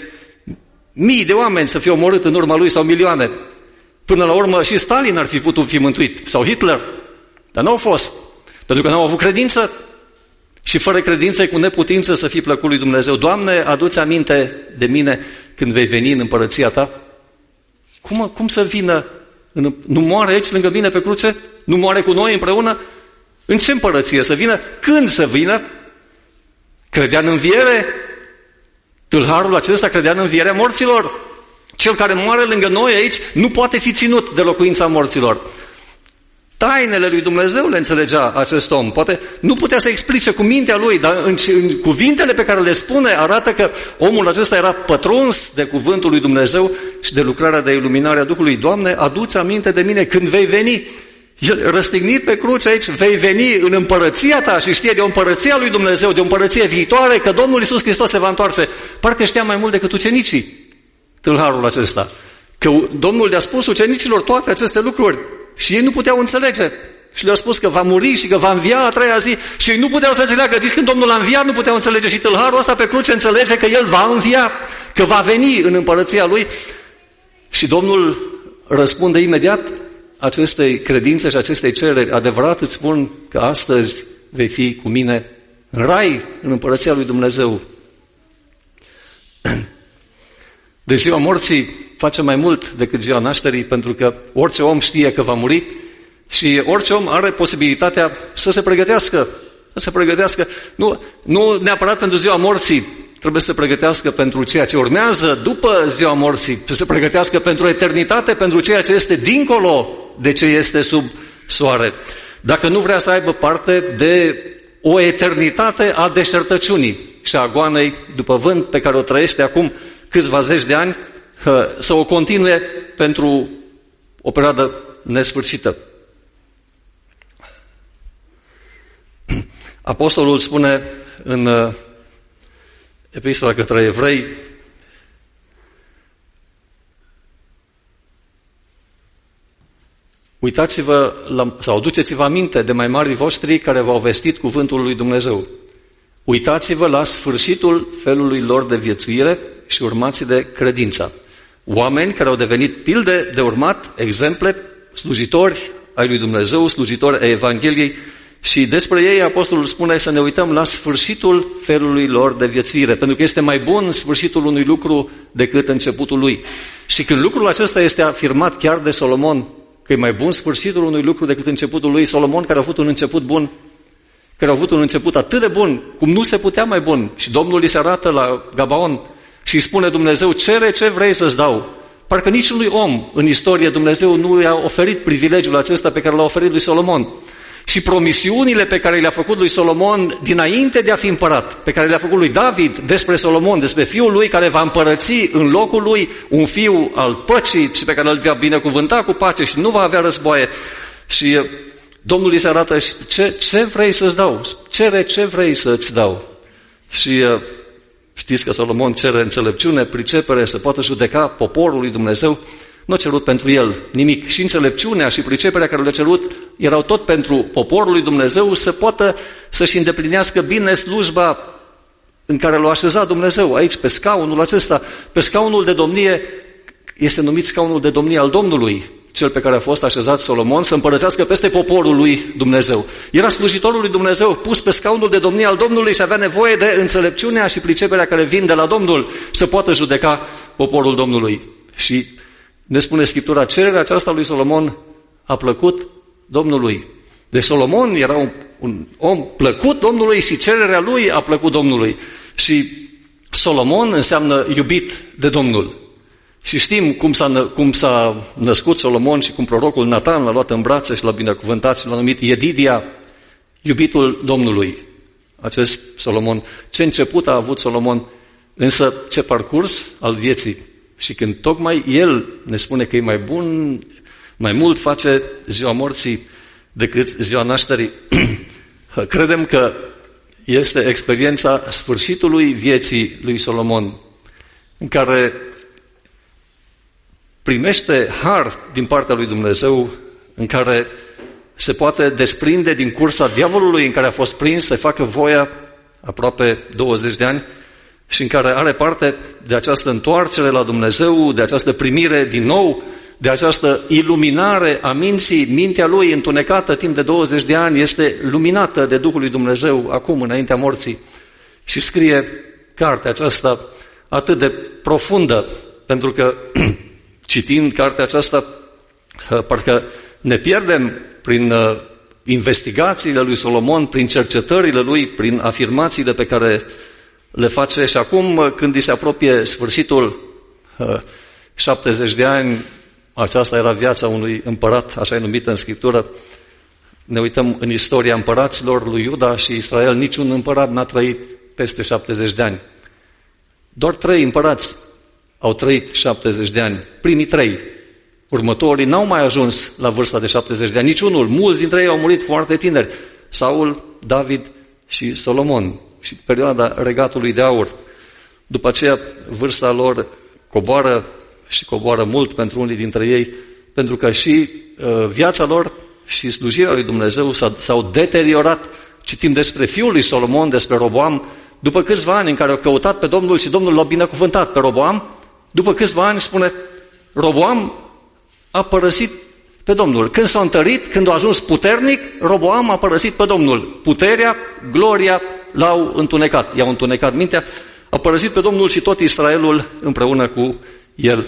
mii de oameni să fie omorât în urma lui sau milioane. Până la urmă și Stalin ar fi putut fi mântuit, sau Hitler, dar n-au fost, pentru că n-au avut credință și fără credință e cu neputință să fii plăcut lui Dumnezeu. Doamne, adu-ți aminte de mine când vei veni în împărăția ta. Cum, cum să vină? Nu moare aici lângă mine pe cruce? Nu moare cu noi împreună? În ce împărăție să vină? Când să vină? Credea în înviere? Tâlharul acesta credea în învierea morților? Cel care moare lângă noi aici nu poate fi ținut de locuința morților. Tainele lui Dumnezeu le înțelegea acest om. Poate nu putea să explice cu mintea lui, dar în, în cuvintele pe care le spune arată că omul acesta era pătruns de cuvântul lui Dumnezeu și de lucrarea de iluminare a Duhului. Doamne, adu-ți aminte de mine când vei veni. El, răstignit pe cruce aici, vei veni în împărăția ta și știe de o împărăție a lui Dumnezeu, de o împărăție viitoare, că Domnul Iisus Hristos se va întoarce. Parcă știa mai mult decât ucenicii, tâlharul acesta. Că Domnul le-a spus ucenicilor toate aceste lucruri și ei nu puteau înțelege. Și le-a spus că va muri și că va învia a treia zi și ei nu puteau să înțeleagă. Deci când Domnul a înviat, nu puteau înțelege. Și tâlharul ăsta pe cruce înțelege că El va învia, că va veni în împărăția Lui. Și Domnul răspunde imediat acestei credințe și acestei cereri. Adevărat îți spun că astăzi vei fi cu mine în rai, în împărăția lui Dumnezeu. De ziua morții face mai mult decât ziua nașterii, pentru că orice om știe că va muri și orice om are posibilitatea să se pregătească. Să se pregătească. Nu, nu neapărat pentru ziua morții, trebuie să se pregătească pentru ceea ce urmează după ziua morții, să se pregătească pentru eternitate, pentru ceea ce este dincolo de ce este sub soare. Dacă nu vrea să aibă parte de o eternitate a deșertăciunii și a goanei după vânt pe care o trăiește acum câțiva zeci de ani, să o continue pentru o perioadă nesfârșită. Apostolul spune în Epistola către Evrei, uitați-vă la, sau aduceți-vă aminte de mai marii voștri care v-au vestit cuvântul lui Dumnezeu. Uitați-vă la sfârșitul felului lor de viețuire și urmați de credința. Oameni care au devenit pilde de urmat, exemple, slujitori ai lui Dumnezeu, slujitori ai Evangheliei, și despre ei apostolul spune să ne uităm la sfârșitul felului lor de viețuire, pentru că este mai bun sfârșitul unui lucru decât începutul lui. Și când lucrul acesta este afirmat chiar de Solomon, că e mai bun sfârșitul unui lucru decât începutul lui, Solomon, care a avut un început bun, care a avut un început atât de bun, cum nu se putea mai bun, și Domnul îi se arată la Gabaon și îi spune Dumnezeu, cere ce vrei să-ți dau. Parcă niciunui om în istorie Dumnezeu nu i-a oferit privilegiul acesta pe care l-a oferit lui Solomon. Și promisiunile pe care le-a făcut lui Solomon dinainte de a fi împărat, pe care le-a făcut lui David despre Solomon, despre fiul lui care va împărăți în locul lui, un fiu al păcii și pe care îl va binecuvânta cu pace și nu va avea războaie. Și Domnul îi se arată, ce, ce vrei să-ți dau? Cere ce vrei să-ți dau. Și știți că Solomon cere înțelepciune, pricepere, să poată judeca poporul lui Dumnezeu. Nu a cerut pentru el nimic. Și înțelepciunea și priceperea care le-a cerut erau tot pentru poporul lui Dumnezeu să poată să-și îndeplinească bine slujba în care l-a așezat Dumnezeu. Aici, pe scaunul acesta, pe scaunul de domnie, este numit scaunul de domnie al Domnului, cel pe care a fost așezat Solomon, să împărățească peste poporul lui Dumnezeu. Era slujitorul lui Dumnezeu, pus pe scaunul de domnie al Domnului și avea nevoie de înțelepciunea și priceperea care vin de la Domnul să poată judeca poporul Domnului. Și ne spune Scriptura, cererea aceasta lui Solomon a plăcut Domnului. Deci Solomon era un, un om plăcut Domnului și cererea lui a plăcut Domnului. Și Solomon înseamnă iubit de Domnul. Și știm cum s-a, cum s-a născut Solomon și cum prorocul Natan l-a luat în brațe și l-a binecuvântat și l-a numit Yedidia, iubitul Domnului. Acest Solomon. Ce început a avut Solomon, însă ce parcurs al vieții. Și când tocmai el ne spune că e mai bun, mai mult face ziua morții decât ziua nașterii, credem că este experiența sfârșitului vieții lui Solomon, în care primește har din partea lui Dumnezeu, în care se poate desprinde din cursa diavolului în care a fost prins să facă voia aproape douăzeci de ani, și în care are parte de această întoarcere la Dumnezeu, de această primire din nou, de această iluminare a minții. Mintea lui întunecată timp de douăzeci de ani este luminată de Duhul lui Dumnezeu acum, înaintea morții. Și scrie cartea aceasta atât de profundă, pentru că citind cartea aceasta, parcă ne pierdem prin investigațiile lui Solomon, prin cercetările lui, prin afirmațiile pe care le face. Și acum, când îi se apropie sfârșitul, șaptezeci de ani, aceasta era viața unui împărat, așa e numită în Scriptură. Ne uităm în istoria împăraților lui Iuda și Israel, niciun împărat n-a trăit peste șaptezeci de ani. Doar trei împărați au trăit șaptezeci de ani, primii trei. Următorii n-au mai ajuns la vârsta de șaptezeci de ani, niciunul. Mulți dintre ei au murit foarte tineri. Saul, David și Solomon. Și perioada regatului de aur. După aceea, vârsta lor coboară și coboară mult pentru unii dintre ei, pentru că și uh, viața lor și slujirea lui Dumnezeu s-au deteriorat. Citim despre fiul lui Solomon, despre Roboam, după câțiva ani în care au căutat pe Domnul și Domnul l-a binecuvântat pe Roboam, după câțiva ani, spune, Roboam a părăsit pe Domnul. Când s-a întărit, când a ajuns puternic, Roboam a părăsit pe Domnul. Puterea, gloria l-au întunecat, i-au întunecat mintea, a părăsit pe Domnul și tot Israelul împreună cu el.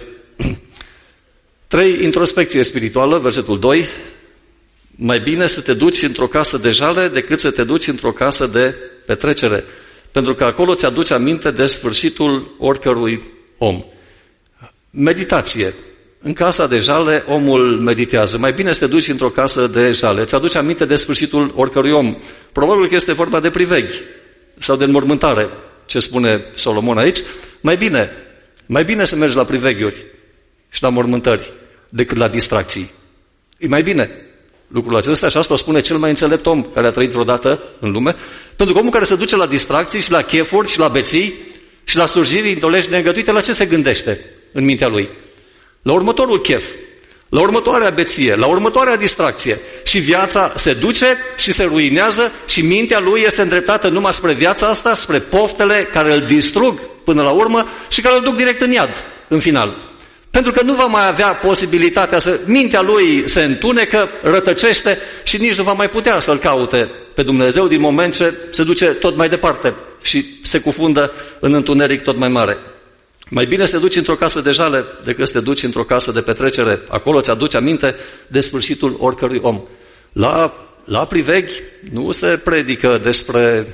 trei. Introspecție spirituală, versetul doi. Mai bine să te duci într-o casă de jale decât să te duci într-o casă de petrecere, pentru că acolo ți-aduce aminte de sfârșitul oricărui om. Meditație. În casa de jale, omul meditează. Mai bine să te duci într-o casă de jale. Ți-aduce aminte de sfârșitul oricărui om. Probabil că este vorba de priveghi sau de înmormântare, ce spune Solomon aici. Mai bine, mai bine să mergi la priveghiuri și la mormântări decât la distracții. E mai bine lucrul acesta și asta o spune cel mai înțelept om care a trăit vreodată în lume, pentru că omul care se duce la distracții și la chefuri și la beții și la slujiri indolești neîngăduite, la ce se gândește în mintea lui? La următorul chef, la următoarea beție, la următoarea distracție. Și viața se duce și se ruinează și mintea lui este îndreptată numai spre viața asta, spre poftele care îl distrug până la urmă și care îl duc direct în iad, în final. Pentru că nu va mai avea posibilitatea să... Mintea lui se întunecă, rătăcește și nici nu va mai putea să-L caute pe Dumnezeu din moment ce se duce tot mai departe și se cufundă în întuneric tot mai mare. Mai bine să te duci într-o casă de jale decât să te duci într-o casă de petrecere. Acolo ți-aduci aminte de sfârșitul oricărui om. La, la priveghi nu se predică despre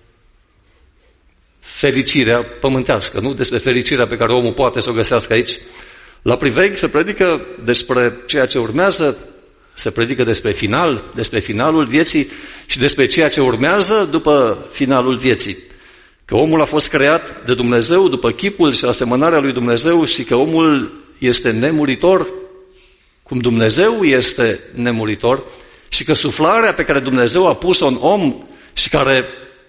fericirea pământească, nu despre fericirea pe care omul poate să o găsească aici. La priveghi se predică despre ceea ce urmează, se predică despre final, despre finalul vieții și despre ceea ce urmează după finalul vieții. Că omul a fost creat de Dumnezeu după chipul și asemănarea lui Dumnezeu și că omul este nemuritor, cum Dumnezeu este nemuritor, și că suflarea pe care Dumnezeu a pus-o în om și care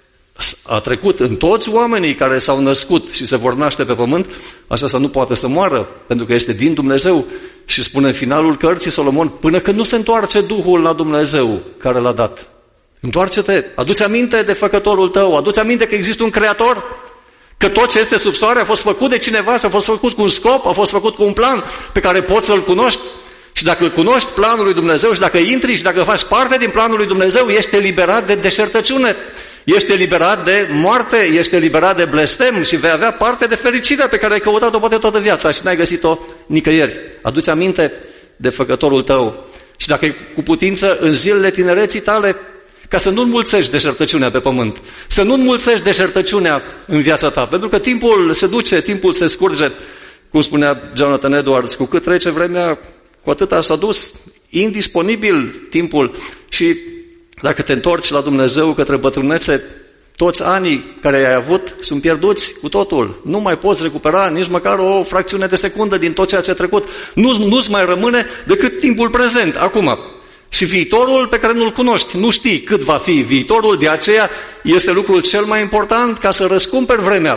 a trecut în toți oamenii care s-au născut și se vor naște pe pământ, aceasta nu poate să moară, pentru că este din Dumnezeu. Și spune în finalul cărții Solomon, până când nu se întoarce Duhul la Dumnezeu care l-a dat. Întoarce-te, adu-ți aminte de făcătorul tău, adu-ți aminte că există un creator, că tot ce este sub soare a fost făcut de cineva și a fost făcut cu un scop, a fost făcut cu un plan pe care poți să-l cunoști. Și dacă îl cunoști, planul lui Dumnezeu, și dacă intri și dacă faci parte din planul lui Dumnezeu, ești eliberat de deșertăciune, ești eliberat de moarte, ești eliberat de blestem și vei avea parte de fericirea pe care ai căutat-o poate toată viața și n-ai găsit-o nicăieri. Adu-ți aminte de făcătorul tău. Și dacă e cu putință, în zilele tinereții tale, ca să nu înmulțești deșertăciunea pe pământ, să nu înmulțești deșertăciunea în viața ta, pentru că timpul se duce, timpul se scurge, cum spunea Jonathan Edwards, cu cât trece vremea, cu atâta s-a dus indisponibil timpul și dacă te întorci la Dumnezeu către bătrânețe, toți anii care ai avut sunt pierduți cu totul. Nu mai poți recupera nici măcar o fracțiune de secundă din tot ceea ce a trecut. Nu, nu-ți mai rămâne decât timpul prezent, acum. Și viitorul pe care nu-l cunoști, nu știi cât va fi viitorul, de aceea este lucrul cel mai important ca să răscumperi vremea.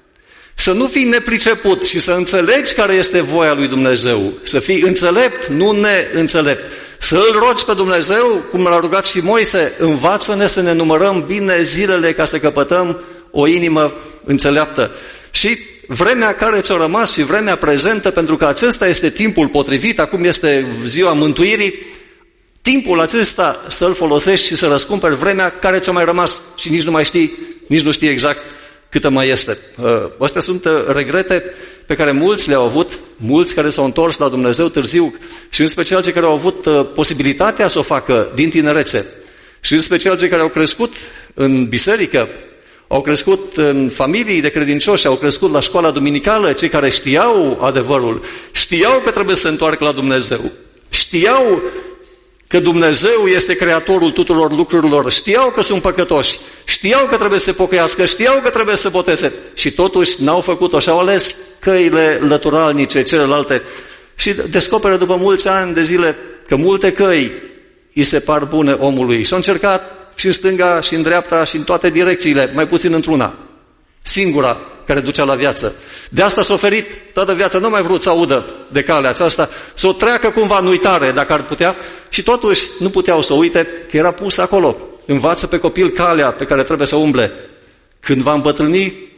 Să nu fii nepriceput și să înțelegi care este voia lui Dumnezeu. Să fii înțelept, nu neînțelept. Să îl rogi pe Dumnezeu, cum l-a rugat și Moise, învață-ne să ne numărăm bine zilele ca să căpătăm o inimă înțeleaptă. Și vremea care ți-a rămas și vremea prezentă, pentru că acesta este timpul potrivit, acum este ziua mântuirii, timpul acesta să-l folosești și să răscumperi vremea care ți-a mai rămas și nici nu mai știi, nici nu știi exact câtă mai este. Astea sunt regrete pe care mulți le-au avut mulți care s-au întors la Dumnezeu târziu și în special cei care au avut posibilitatea să o facă din tinerețe și în special cei care au crescut în biserică, au crescut în familii de credincioși, au crescut la școala duminicală, cei care știau adevărul, știau că trebuie să se întoarcă la Dumnezeu, știau că Dumnezeu este creatorul tuturor lucrurilor, știau că sunt păcătoși, știau că trebuie să se pocăiască, știau că trebuie să se boteze și totuși n-au făcut-o și au ales căile lăturalnice, celelalte și descoperă după mulți ani de zile că multe căi îi se par bune omului și au încercat și în stânga și în dreapta și în toate direcțiile, mai puțin într-una, singura care ducea la viață. De asta s-a oferit toată viața, nu mai vrut să audă de calea aceasta, să o treacă cumva în uitare, dacă ar putea, și totuși nu puteau să o uite, că era pus acolo. Învață pe copil calea pe care trebuie să umble. Când va îmbătrâni,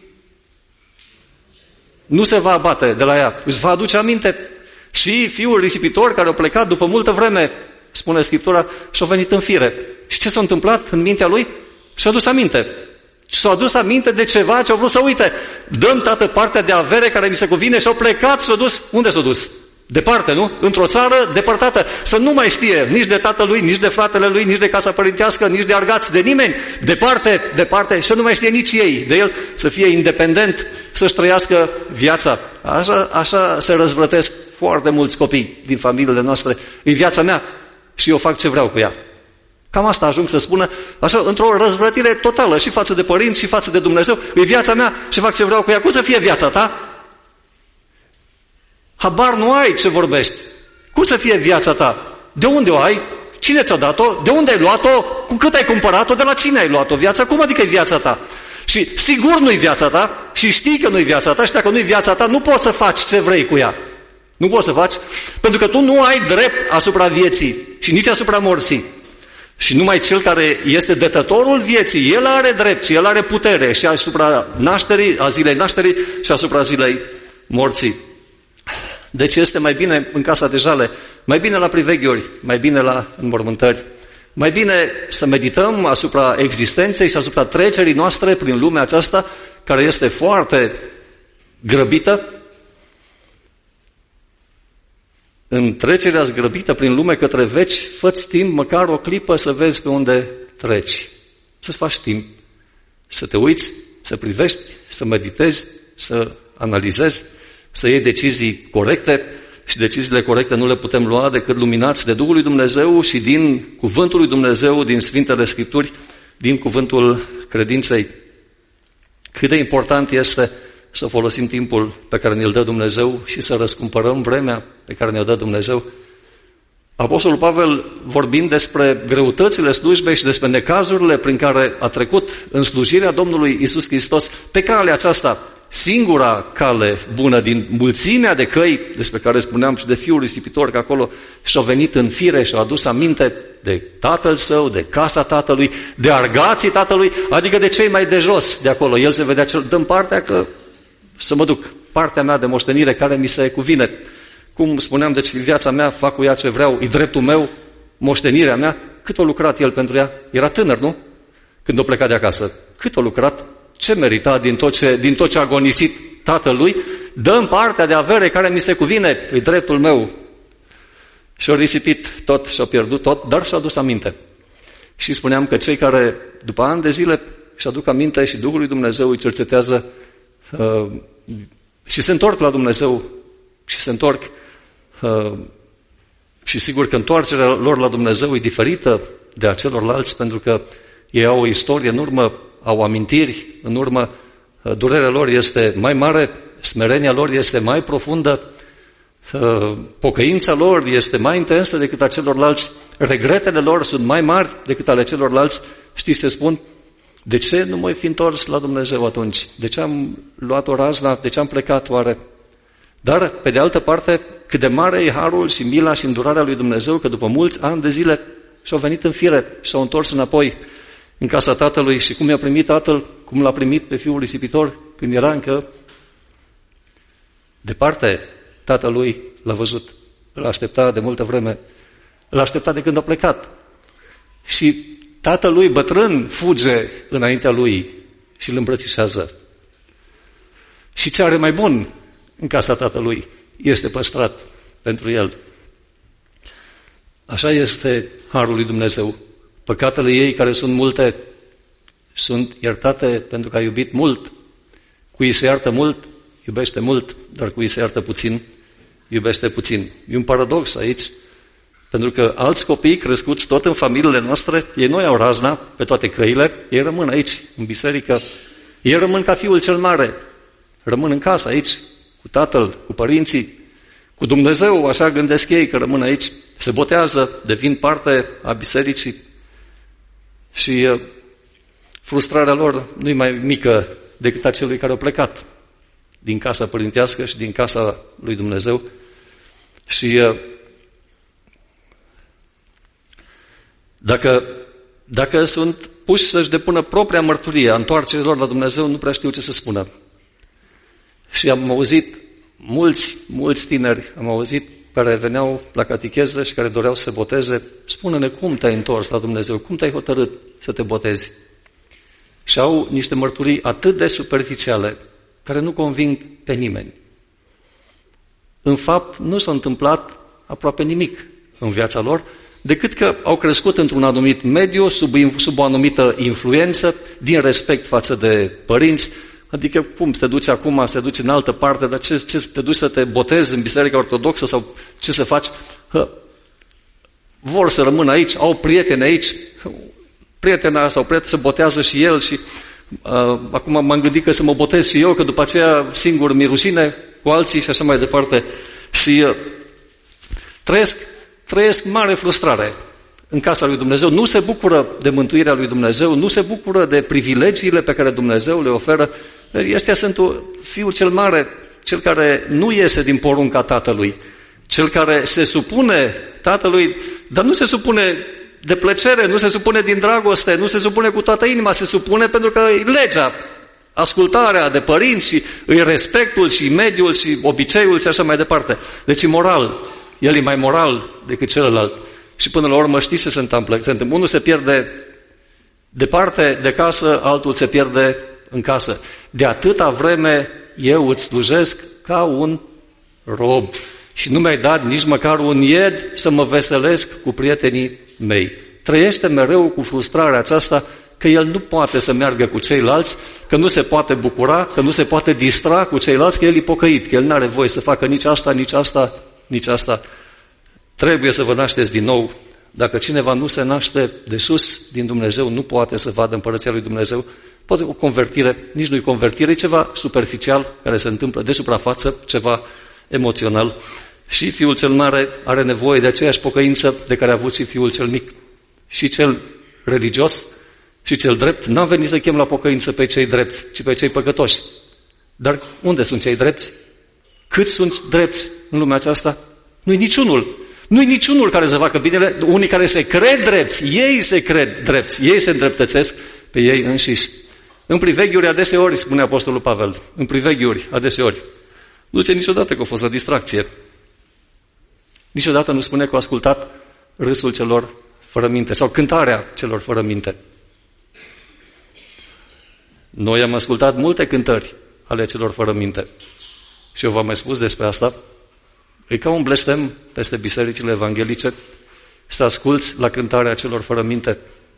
nu se va abate de la ea, își va aduce aminte. Și fiul risipitor care a plecat după multă vreme, spune Scriptura, și-a venit în fire. Și ce s-a întâmplat în mintea lui? Și-a adus aminte. Și-a adus aminte de ceva ce a vrut să uite. Dăm, tată, partea de avere care mi se cuvine și-a plecat și-a dus. Unde s-a dus? Departe, nu? Într-o țară depărtată. Să nu mai știe nici de tatălui, nici de fratele lui, nici de casa părintească, nici de argați, de nimeni. Departe, departe. Și să nu mai știe nici ei de el. Să fie independent, să-și trăiască viața. Așa, așa se răzvrătesc foarte mulți copii din familiile noastre. E viața mea și eu fac ce vreau cu ea. Cam asta ajung să spună, așa, într-o răzvrătire totală și față de părinți și față de Dumnezeu. E viața mea și fac ce vreau cu ea. Cum să fie viața ta? Habar nu ai ce vorbești. Cum să fie viața ta? De unde o ai? Cine ți-a dat-o? De unde ai luat-o? Cu cât ai cumpărat-o? De la cine ai luat-o viața? Cum adică e viața ta? Și sigur nu-i viața ta și știi că nu-i viața ta și dacă nu-i viața ta, nu poți să faci ce vrei cu ea. Nu poți să faci, pentru că tu nu ai drept asupra vieții și nici asupra morții. Și numai cel care este dătătorul vieții, el are drept și el are putere și asupra nașterii, a zilei nașterii și asupra zilei morții. Deci este mai bine în casa de jale, mai bine la priveghiuri, mai bine la înmormântări. Mai bine să medităm asupra existenței și asupra trecerii noastre prin lumea aceasta, care este foarte grăbită. În trecerea zgrăbită prin lume către veci, fă-ți timp măcar o clipă să vezi pe unde treci. Să-ți faci timp, să te uiți, să privești, să meditezi, să analizezi, să iei decizii corecte și deciziile corecte nu le putem lua decât luminați de Duhul lui Dumnezeu și din Cuvântul lui Dumnezeu, din Sfintele Scripturi, din Cuvântul Credinței. Cât de important este să folosim timpul pe care ne-l dă Dumnezeu și să răscumpărăm vremea pe care ne-o dă Dumnezeu. Apostolul Pavel, vorbind despre greutățile slujbei și despre necazurile prin care a trecut în slujirea Domnului Iisus Hristos, pe calea aceasta, singura cale bună din mulțimea de căi despre care spuneam și de fiul risipitor, că acolo și-a venit în fire și-a adus aminte de tatăl său, de casa tatălui, de argații tatălui, adică de cei mai de jos de acolo. El se vedea cel, dă-mi partea că să mă duc, partea mea de moștenire care mi se cuvine. Cum spuneam, deci viața mea, fac cu ea ce vreau, e dreptul meu, moștenirea mea. Cât a lucrat el pentru ea? Era tânăr, nu? Când a plecat de acasă. Cât a lucrat? Ce merita din tot ce, din tot ce a agonisit tatălui? Dă-mi partea de avere care mi se cuvine, e dreptul meu. Și-a risipit tot, și-a pierdut tot, dar și-a adus aminte. Și spuneam că cei care, după ani de zile, și-aduc aminte și Duhul lui Dumnezeu îi cercetează uh, și se întorc la Dumnezeu și se întorc uh, și sigur că întoarcerea lor la Dumnezeu e diferită de a celorlalți, pentru că ei au o istorie în urmă, au amintiri în urmă, uh, durerea lor este mai mare, smerenia lor este mai profundă, uh, pocăința lor este mai intensă decât a celorlalți, regretele lor sunt mai mari decât ale celorlalți. Știți ce spun? De ce nu mai fi întors la Dumnezeu atunci? De ce am luat o razna? De ce am plecat oare? Dar, pe de altă parte, cât de mare e harul și mila și îndurarea lui Dumnezeu, că după mulți ani de zile și-au venit în fire și s-au întors înapoi în casa tatălui și cum i-a primit tatăl, cum l-a primit pe fiul risipitor când era încă departe, tatălui l-a văzut, l-a așteptat de multă vreme, l-a așteptat de când a plecat. Și tatălui bătrân fuge înaintea lui și îl îmbrățișează. Și ce are mai bun în casa tatălui? este păstrat pentru el. Așa este harul lui Dumnezeu. Păcatele ei, care sunt multe, sunt iertate pentru că a iubit mult. Cui se iartă mult, iubește mult, dar cui se iartă puțin, iubește puțin. E un paradox aici, pentru că alți copii crescuți tot în familiile noastre, ei nu iau razna pe toate căile, ei rămân aici, în biserică, ei rămân ca fiul cel mare, rămân în casă aici, cu tatăl, cu părinții, cu Dumnezeu, așa gândesc ei că rămân aici, se botează, devin parte a bisericii și uh, frustrarea lor nu e mai mică decât a celui care a plecat din casa părintească și din casa lui Dumnezeu. Și uh, dacă, dacă sunt puși să-și depună propria mărturie a întoarcerilor la Dumnezeu, nu prea știu ce să spună. Și am auzit mulți, mulți tineri, am auzit care veneau la catecheză și care doreau să se boteze, spune-ne cum te-ai întors la Dumnezeu, cum te-ai hotărât să te botezi. Și au niște mărturii atât de superficiale, care nu conving pe nimeni. În fapt, nu s-a întâmplat aproape nimic în viața lor, decât că au crescut într-un anumit mediu, sub, sub o anumită influență, din respect față de părinți. Adică cum te duci acum, să te duci în altă parte, dar ce, ce te duci să te botezi în Biserica Ortodoxă sau ce să faci? Hă, vor să rămână aici, au prieteni aici, prietena sau prieten se botează și el și uh, acum m-am gândit că să mă botez și eu, că după aceea singur mi rușine cu alții și așa mai departe. Și uh, trăiesc, trăiesc mare frustrare în casa lui Dumnezeu, nu se bucură de mântuirea lui Dumnezeu, nu se bucură de privilegiile pe care Dumnezeu le oferă. Ăștia sunt fiul cel mare, cel care nu iese din porunca tatălui, cel care se supune tatălui, dar nu se supune de plăcere, nu se supune din dragoste, nu se supune cu toată inima, se supune pentru că e legea, ascultarea de părinți și îi respectul și mediul și obiceiul și așa mai departe. Deci e moral, el e mai moral decât celălalt. Și până la urmă știți ce se întâmplă? Se întâmplă. Unul se pierde departe de casă, altul se pierde în casă. De atâta vreme eu îți slujesc ca un rob și nu mi-ai dat nici măcar un ied să mă veselesc cu prietenii mei. Trăiește mereu cu frustrarea aceasta că el nu poate să meargă cu ceilalți, că nu se poate bucura, că nu se poate distra cu ceilalți, că el e pocăit, că el nu are voie să facă nici asta, nici asta, nici asta. Trebuie să vă nașteți din nou. Dacă cineva nu se naște de sus din Dumnezeu, nu poate să vadă împărăția lui Dumnezeu. Poate o convertire, nici nu-i convertire, e ceva superficial care se întâmplă de suprafață, ceva emoțional. Și fiul cel mare are nevoie de aceeași pocăință de care a avut și fiul cel mic. Și cel religios și cel drept n-am venit să chem la pocăință pe cei drepți, ci pe cei păcătoși. Dar unde sunt cei drepți? Câți sunt drepți în lumea aceasta? Nu-i niciunul. Nu-i niciunul care să facă binele, unii care se cred drepți, ei se cred drepți, ei se îndreptățesc pe ei înșiși. În priveghiuri adeseori, spune Apostolul Pavel, în priveghiuri adeseori. Nu zice niciodată că a fost o distracție. Niciodată nu spune că a ascultat râsul celor fără minte sau cântarea celor fără minte. Noi am ascultat multe cântări ale celor fără minte. Și eu v-am mai spus despre asta. E ca un blestem peste bisericile evanghelice să asculți la cântarea celor fără minte.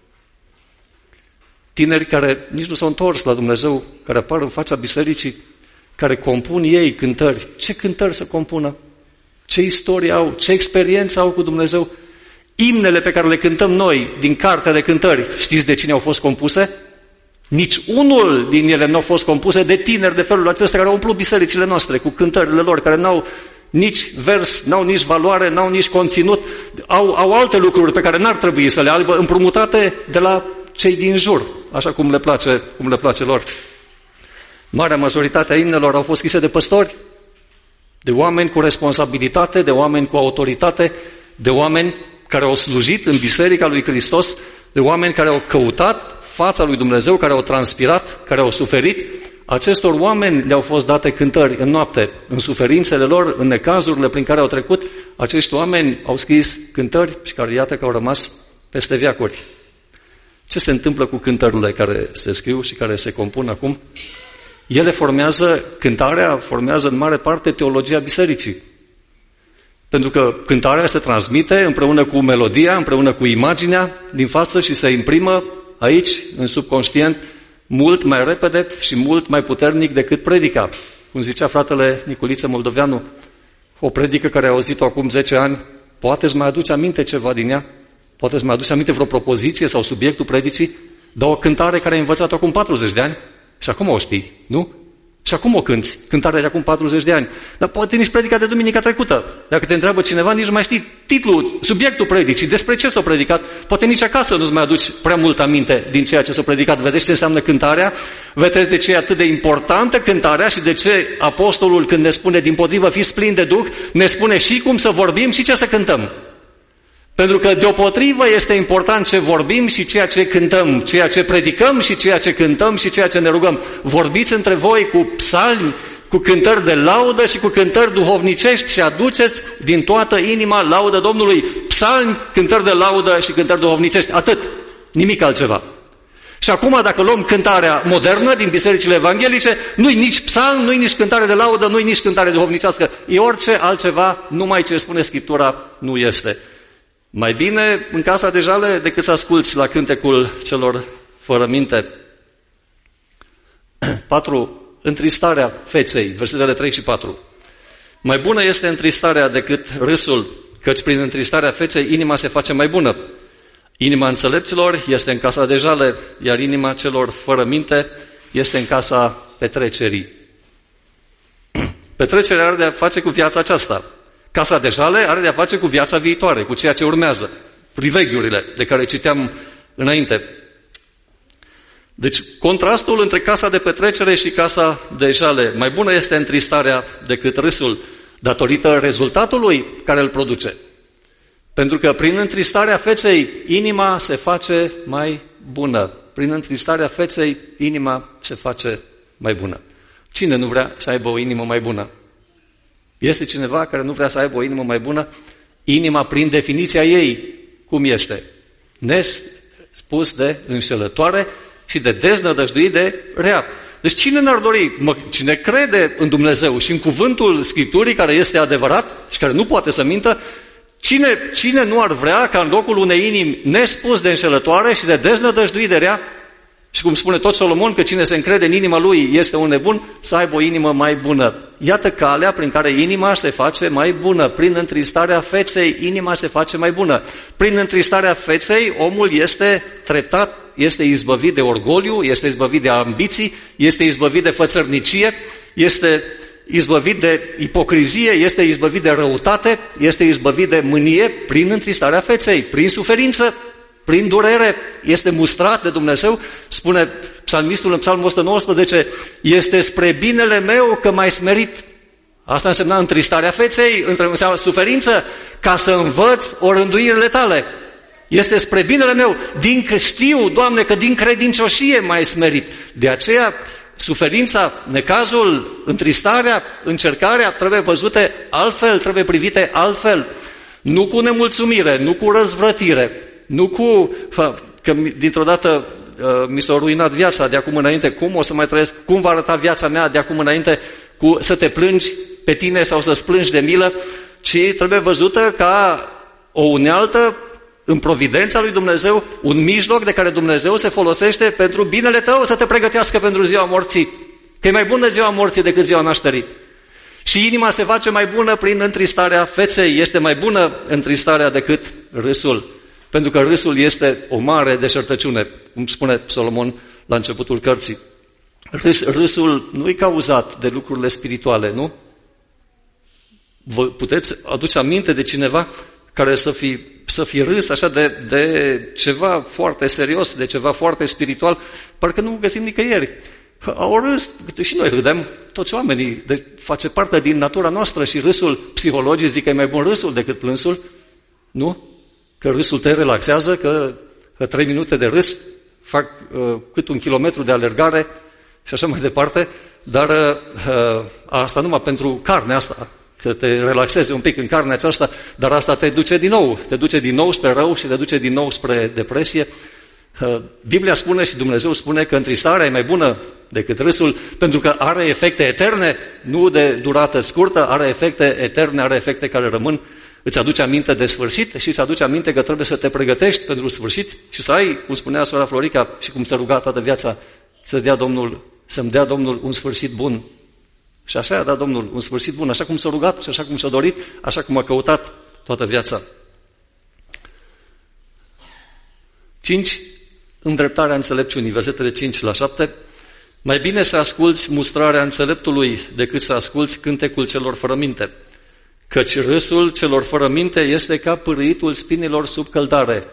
Tineri care nici nu s-au întors la Dumnezeu, care apar în fața bisericii, care compun ei cântări. Ce cântări să compună? Ce istorie au? Ce experiență au cu Dumnezeu? Imnele pe care le cântăm noi din cartea de cântări, știți de cine au fost compuse? Nici unul din ele nu au fost compuse de tineri de felul acesta care au umplut bisericile noastre cu cântările lor, care n-au nici vers, n-au nici valoare, n-au nici conținut, au, au alte lucruri pe care n-ar trebui să le aibă împrumutate de la cei din jur, așa cum le place, cum le place lor. Marea majoritate a imnelor au fost scrise de păstori, de oameni cu responsabilitate, de oameni cu autoritate, de oameni care au slujit în Biserica lui Hristos, de oameni care au căutat fața lui Dumnezeu, care au transpirat, care au suferit. Acestor oameni le-au fost date cântări în noapte, în suferințele lor, în necazurile prin care au trecut. Acești oameni au scris cântări și care iată că au rămas peste veacuri. Ce se întâmplă cu cântările care se scriu și care se compun acum? Ele formează, cântarea formează în mare parte teologia bisericii. Pentru că cântarea se transmite împreună cu melodia, împreună cu imaginea din față și se imprimă aici, în subconștient, mult mai repede și mult mai puternic decât predica. Cum zicea fratele Niculiță Moldoveanu, o predică care a auzit-o acum zece ani, poate îți mai aduce aminte ceva din ea? Poate îți mai aduce aminte vreo propoziție sau subiectul predicii? Dar o cântare care ai învățat-o acum patruzeci de ani și acum o știi, nu? Și acum o cânti, cântarea de acum patruzeci de ani. Dar poate nici predica de duminica trecută. Dacă te întreabă cineva, nici nu mai știi titlul, subiectul predicii, despre ce s-a predicat. Poate nici acasă nu-ți mai aduci prea mult aminte din ceea ce s-a predicat. Vedeți ce înseamnă cântarea? Vedeți de ce e atât de importantă cântarea și de ce apostolul, când ne spune dimpotrivă, fiți plini de Duh, ne spune și cum să vorbim și ce să cântăm. Pentru că deopotrivă este important ce vorbim și ceea ce cântăm, ceea ce predicăm și ceea ce cântăm și ceea ce ne rugăm. Vorbiți între voi cu psalmi, cu cântări de laudă și cu cântări duhovnicești și aduceți din toată inima laudă Domnului. Psalmi, cântări de laudă și cântări duhovnicești. Atât. Nimic altceva. Și acum, dacă luăm cântarea modernă din bisericile evanghelice, nu-i nici psalm, nu-i nici cântare de laudă, nu-i nici cântare duhovnicească. E orice altceva, numai ce spune Scriptura nu este. Mai bine în casa de jale decât să asculți la cântecul celor fără minte. patru. Întristarea feței, versetele trei și patru. Mai bună este întristarea decât râsul, căci prin întristarea feței inima se face mai bună. Inima înțelepților este în casa de jale, iar inima celor fără minte este în casa petrecerii. Petrecerea are de a face cu viața aceasta. Casa de jale are de a face cu viața viitoare, cu ceea ce urmează, priveghiurile de care citeam înainte. Deci, contrastul între casa de petrecere și casa de jale. Mai bună este întristarea decât râsul, datorită rezultatului care îl produce. Pentru că prin întristarea feței, inima se face mai bună. Prin întristarea feței, inima se face mai bună. Cine nu vrea să aibă o inimă mai bună? Este cineva care nu vrea să aibă o inimă mai bună? Inima, prin definiția ei, cum este? Nespus de înșelătoare și de deznădăjduit de rea. Deci cine n-ar dori? Cine crede în Dumnezeu și în cuvântul Scripturii, care este adevărat și care nu poate să mintă, cine, cine nu ar vrea ca în locul unei inimi nespus de înșelătoare și de deznădăjduit de rea, și cum spune tot Solomon, că cine se încrede în inima lui este un nebun, să aibă o inimă mai bună. Iată calea prin care inima se face mai bună. Prin întristarea feței, inima se face mai bună. Prin întristarea feței, omul este treptat, este izbăvit de orgoliu, este izbăvit de ambiții, este izbăvit de fățărnicie, este izbăvit de ipocrizie, este izbăvit de răutate, este izbăvit de mânie prin întristarea feței, prin suferință, prin durere, este mustrat de Dumnezeu. Spune psalmistul în Psalmul o sută nouăsprezece, este spre binele meu că m-ai smerit. Asta însemna întristarea feței, înseamnă suferință, ca să învăț orânduirile tale. Este spre binele meu, din că știu, Doamne, că din credincioșie m-ai smerit. De aceea, suferința, necazul, întristarea, încercarea trebuie văzute altfel, trebuie privite altfel. Nu cu nemulțumire, nu cu răzvrătire, nu cu, că dintr-o dată mi s-a ruinat viața de acum înainte, cum o să mai trăiesc, cum va arăta viața mea de acum înainte, cu să te plângi pe tine sau să-ți plângi de milă, ci trebuie văzută ca o unealtă în providența lui Dumnezeu, un mijloc de care Dumnezeu se folosește pentru binele tău, să te pregătească pentru ziua morții. Că e mai bună ziua morții decât ziua nașterii. Și inima se face mai bună prin întristarea feței, este mai bună întristarea decât râsul. Pentru că râsul este o mare deșertăciune, cum spune Solomon la începutul cărții. Râs, râsul nu e cauzat de lucrurile spirituale, nu? Vă puteți aduce aminte de cineva care să fi, să fi râs așa de, de ceva foarte serios, de ceva foarte spiritual, parcă nu găsim nicăieri. Au râs, și noi râdem, toți oamenii, de, face parte din natura noastră și râsul, psihologii zic că e mai bun râsul decât plânsul, nu? Că râsul te relaxează, că, că trei minute de râs fac uh, cât un kilometru de alergare și așa mai departe, dar uh, asta numai pentru carnea asta, că te relaxezi un pic în carnea aceasta, dar asta te duce din nou, te duce din nou spre rău și te duce din nou spre depresie. Uh, Biblia spune și Dumnezeu spune că întristarea e mai bună decât râsul, pentru că are efecte eterne, nu de durată scurtă, are efecte eterne, are efecte care rămân Îți aduce aminte de sfârșit și îți aduce aminte că trebuie să te pregătești pentru sfârșit și să ai, cum spunea sora Florica și cum se ruga toată viața, să dea Domnul, să-mi dea Domnul un sfârșit bun. Și așa a dat Domnul un sfârșit bun, așa cum s-a rugat și așa cum și-a dorit, așa cum a căutat toată viața. cinci. Îndreptarea înțelepciunii, versetele cinci la șapte. Mai bine să asculți mustrarea înțeleptului decât să asculți cântecul celor fără minte, căci râsul celor fără minte este ca pârâitul spinilor sub căldare.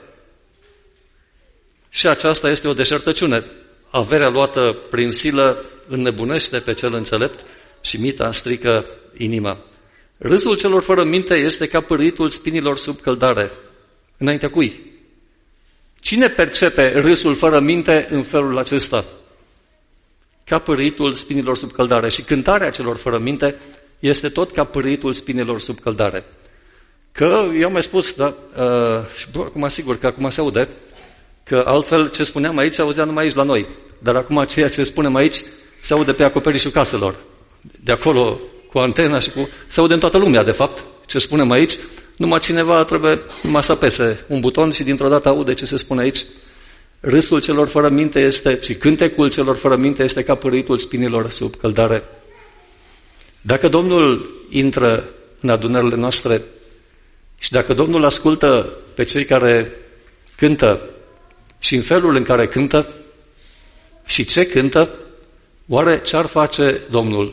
Și aceasta este o deșertăciune. Averea luată prin silă înnebunește pe cel înțelept și mita strică inima. Râsul celor fără minte este ca pârâitul spinilor sub căldare. Înaintea cui? Cine percepe râsul fără minte în felul acesta? Ca pârâitul spinilor sub căldare. Și cântarea celor fără minte este tot ca pârâitul spinilor sub căldare. Că, eu am mai spus, da, uh, și bă, acum sigur că acum se aude, că altfel ce spuneam aici auzea numai aici la noi. Dar acum ceea ce spunem aici se aude pe acoperișul caselor. De acolo, cu antena și cu... Se aude în toată lumea, de fapt, ce spunem aici. Numai cineva trebuie numai să apese un buton și dintr-o dată aude ce se spune aici. Râsul celor fără minte este, și cântecul celor fără minte este ca pârâitul spinilor sub căldare. Dacă Domnul intră în adunările noastre și dacă Domnul ascultă pe cei care cântă și în felul în care cântă și ce cântă, oare ce ar face Domnul?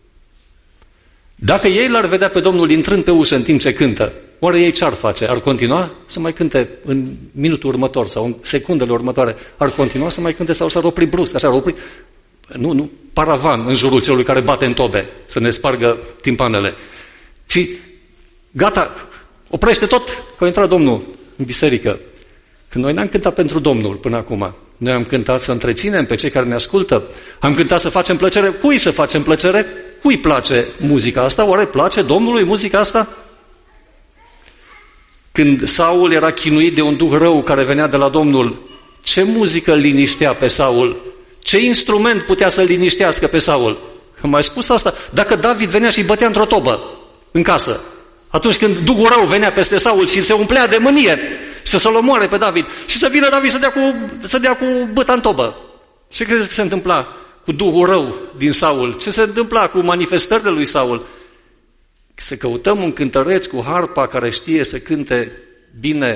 Dacă ei l-ar vedea pe Domnul intrând pe ușă în timp ce cântă, oare ei ce ar face? Ar continua să mai cânte în minutul următor sau în secundele următoare? Ar continua să mai cânte sau s-ar opri brusc? Așa ar opri? Nu, nu, paravan în jurul celui care bate în tobe, să ne spargă timpanele. Ci, gata, oprește tot, că a intrat Domnul în biserică. Că noi n-am cântat pentru Domnul până acum. Noi am cântat să întreținem pe cei care ne ascultă. Am cântat să facem plăcere. Cui să facem plăcere? Cui place muzica asta? Oare place Domnului muzica asta? Când Saul era chinuit de un duh rău care venea de la Domnul, ce muzică liniștea pe Saul? Ce instrument putea să liniștească pe Saul? Am mai spus asta. Dacă David venea și îi bătea într-o tobă în casă, atunci când duhul rău venea peste Saul și se umplea de mânie și să-l omoare pe David și să vină David să dea cu, să dea cu băta în tobă. Ce credeți că se întâmpla cu duhul rău din Saul? Ce se întâmpla cu manifestările lui Saul? Să căutăm un cântăreț cu harpa care știe să cânte bine.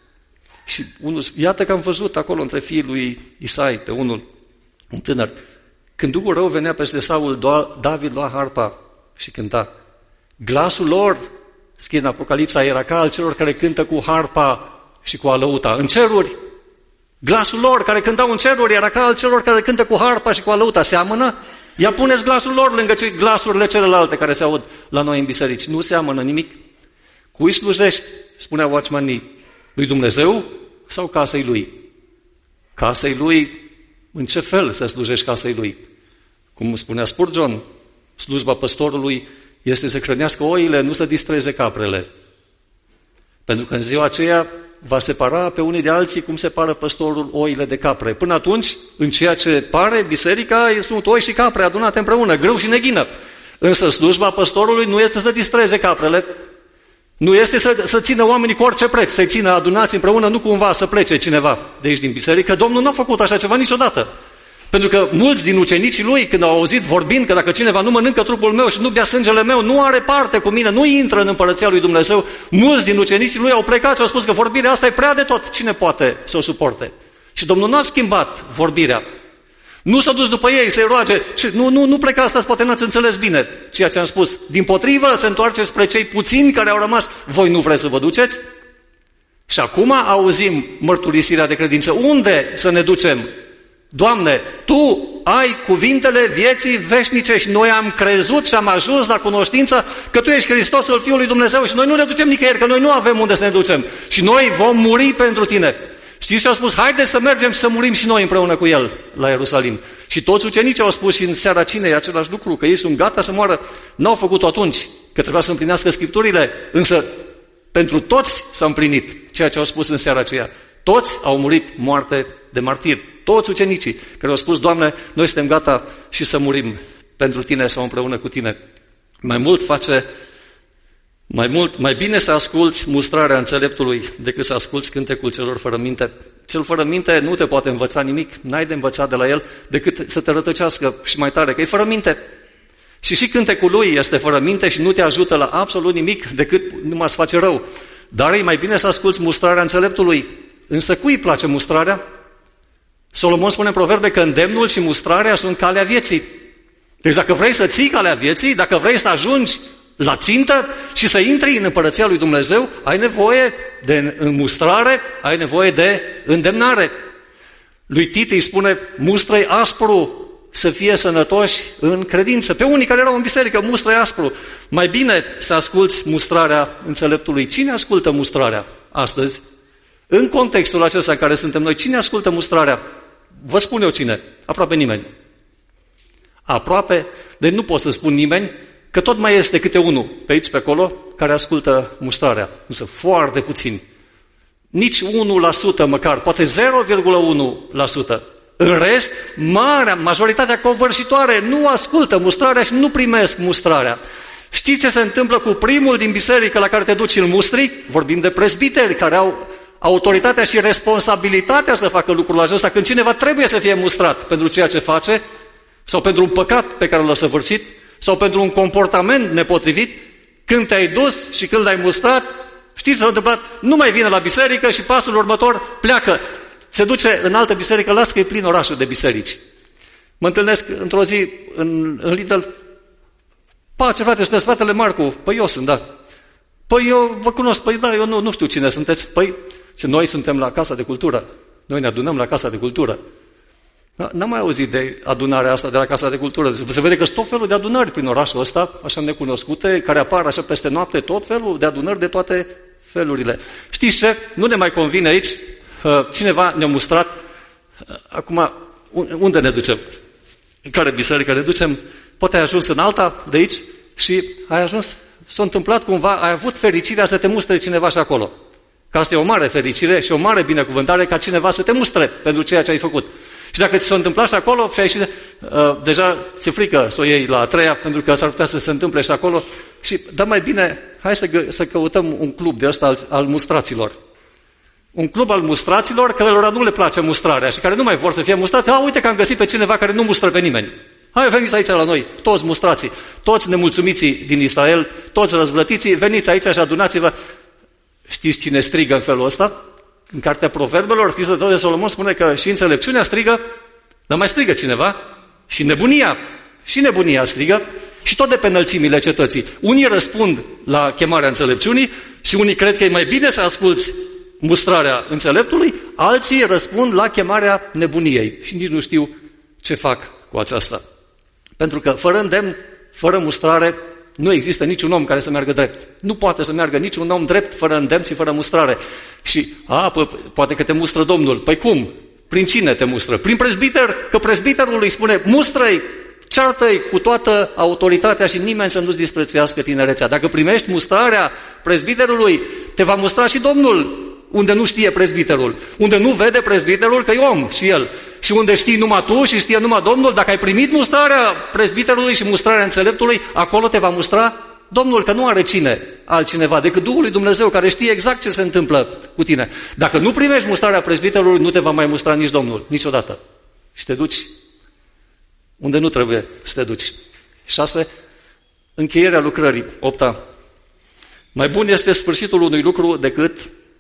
Și unul, iată că am văzut acolo între fiii lui Isai, pe unul, un tânăr. Când duhul rău venea peste Saul, David lua harpa și cânta. Glasul lor, scrie în Apocalipsa, era ca al celor care cântă cu harpa și cu alăuta. În ceruri, glasul lor care cântau în ceruri era ca al celor care cântă cu harpa și cu alăuta. Seamănă? Ia puneți glasul lor lângă glasurile celelalte care se aud la noi în biserici. Nu seamănă nimic. Cui slujești, spunea watchmanii, lui Dumnezeu sau casei lui? Casei lui, în ce fel să slujești casei lui? Cum spunea Spurgeon, slujba păstorului este să hrănească oile, nu să distreze caprele. Pentru că în ziua aceea va separa pe unii de alții cum separă păstorul oile de capre. Până atunci, în ceea ce pare, biserica sunt oi și capre adunate împreună, grâu și neghină. Însă slujba păstorului nu este să distreze caprele, nu este să, să țină oamenii cu orice preț, să-i țină adunați împreună, nu cumva să plece cineva de aici din biserică. Domnul nu a făcut așa ceva niciodată. Pentru că mulți din ucenicii lui, când au auzit vorbind că dacă cineva nu mănâncă trupul meu și nu bea sângele meu, nu are parte cu mine, nu intră în împărăția lui Dumnezeu, mulți din ucenicii lui au plecat și au spus că vorbirea asta e prea de tot. Cine poate să o suporte? Și Domnul nu a schimbat vorbirea. Nu s-a dus după ei să-i roage, nu, nu, nu pleca asta, poate n-ați înțeles bine ceea ce am spus. Dimpotrivă, se întoarce spre cei puțini care au rămas, voi nu vreți să vă duceți? Și acum auzim mărturisirea de credință. Unde să ne ducem? Doamne, Tu ai cuvintele vieții veșnice și noi am crezut și am ajuns la cunoștință că Tu ești Hristosul Fiul lui Dumnezeu și noi nu ne ducem nicăieri, că noi nu avem unde să ne ducem. Și noi vom muri pentru Tine. Știți ce au spus? Haideți să mergem și să murim și noi împreună cu El la Ierusalim. Și toți ucenicii au spus și în seara cinei același lucru, că ei sunt gata să moară. N-au făcut-o atunci, că trebuia să împlinească Scripturile, însă pentru toți s-a împlinit ceea ce au spus în seara aceea. Toți au murit moarte de martiri. Toți ucenicii care au spus, Doamne, noi suntem gata și să murim pentru Tine sau împreună cu Tine. Mai mult face Mai mult, mai bine să asculți mustrarea înțeleptului decât să asculți cântecul celor fără minte. Cel fără minte nu te poate învăța nimic, n-ai de învățat de la el decât să te rătăcească și mai tare, că e fără minte. Și și cântecul lui este fără minte și nu te ajută la absolut nimic decât numai îți face rău. Dar e mai bine să asculți mustrarea înțeleptului. Însă cui îi place mustrarea? Solomon spune în Proverbe că îndemnul și mustrarea sunt calea vieții. Deci dacă vrei să ții calea vieții, dacă vrei să ajungi la țintă și să intri în împărăția lui Dumnezeu, ai nevoie de mustrare, ai nevoie de îndemnare. Lui Tite îi spune, mustră-i aspru să fie sănătoși în credință. Pe unii care erau în biserică, mustră-i aspru. Mai bine să asculți mustrarea înțeleptului. Cine ascultă mustrarea astăzi? În contextul acesta în care suntem noi, cine ascultă mustrarea? Vă spun eu cine. Aproape nimeni. Aproape, deci nu pot să spun nimeni, că tot mai este câte unul pe aici, pe acolo, care ascultă mustrarea. Însă foarte puțin. Nici unu la sută măcar, poate zero virgulă unu la sută. În rest, marea, majoritatea covârșitoare nu ascultă mustrarea și nu primesc mustrarea. Știți ce se întâmplă cu primul din biserică la care te duci în mustri? Vorbim de prezbiteri care au autoritatea și responsabilitatea să facă lucrul acesta când cineva trebuie să fie mustrat pentru ceea ce face sau pentru un păcat pe care l-a săvârșit sau pentru un comportament nepotrivit. Când te-ai dus și când l-ai mustrat, știți ce s-a întâmplat? Nu mai vine la biserică și pasul următor pleacă. Se duce în altă biserică, las că e plin orașul de biserici. Mă întâlnesc într-o zi în, în Lidl. Pace, frate, sunteți fratele Marcu? Păi eu sunt, da. Păi eu vă cunosc, păi da, eu nu, nu știu cine sunteți. Păi, ce noi suntem la Casa de Cultură. Noi ne adunăm la Casa de Cultură. N-am mai auzit de adunarea asta de la Casa de Cultură. Se vede că sunt tot felul de adunări prin orașul ăsta, așa necunoscute, care apar așa peste noapte, tot felul de adunări de toate felurile. Știți ce? Nu ne mai convine aici. Cineva ne-a mustrat. Acum, unde ne ducem? În care biserică ne ducem? Poate ai ajuns în alta de aici și ai ajuns, s-a întâmplat cumva, ai avut fericirea să te mustre cineva și acolo. Că asta e o mare fericire și o mare binecuvântare ca cineva să te mustre pentru ceea ce ai făcut. Și dacă ți s-a întâmplat și acolo și ai ieșit, uh, deja ți-e frică să o iei la a treia, pentru că s-ar putea să se întâmple și acolo. Și, dar mai bine, hai să, gă- să căutăm un club de ăsta al, al mustraților. Un club al mustraților cărora nu le place mustrarea și care nu mai vor să fie mustrați. A, uite că am găsit pe cineva care nu mustră pe nimeni. Hai, veniți aici la noi, toți mustrații, toți nemulțumiții din Israel, toți răzvrătiții, veniți aici și adunați-vă. Știți cine strigă în felul ăsta? În cartea Proverbelor, fiul de Solomon spune că și înțelepciunea strigă, dar mai strigă cineva, și nebunia, și nebunia strigă, și tot de pe înălțimile cetății. Unii răspund la chemarea înțelepciunii și unii cred că e mai bine să asculți mustrarea înțeleptului, alții răspund la chemarea nebuniei și nici nu știu ce fac cu aceasta. Pentru că fără îndemn, fără mustrare, nu există niciun om care să meargă drept. Nu poate să meargă niciun om drept fără îndemn și fără mustrare. Și, a, p- poate că te mustră Domnul. Păi cum? Prin cine te mustră? Prin prezbiter? Că prezbiterul îi spune, mustră-i, ceartă-i cu toată autoritatea și nimeni să nu-ți disprețuiască tinerețea. Dacă primești mustrarea prezbiterului, te va mustra și Domnul, unde nu știe prezbiterul, unde nu vede prezbiterul că e om și el, și unde știi numai tu și știe numai Domnul. Dacă ai primit mustrarea prezbiterului și mustrarea înțeleptului, acolo te va mustra Domnul, că nu are cine altcineva decât Duhul lui Dumnezeu, care știe exact ce se întâmplă cu tine. Dacă nu primești mustrarea prezbiterului, nu te va mai mustra nici Domnul, niciodată. Și te duci unde nu trebuie să te duci. Șase, încheierea lucrării. Opta, mai bun este sfârșitul unui lucru decât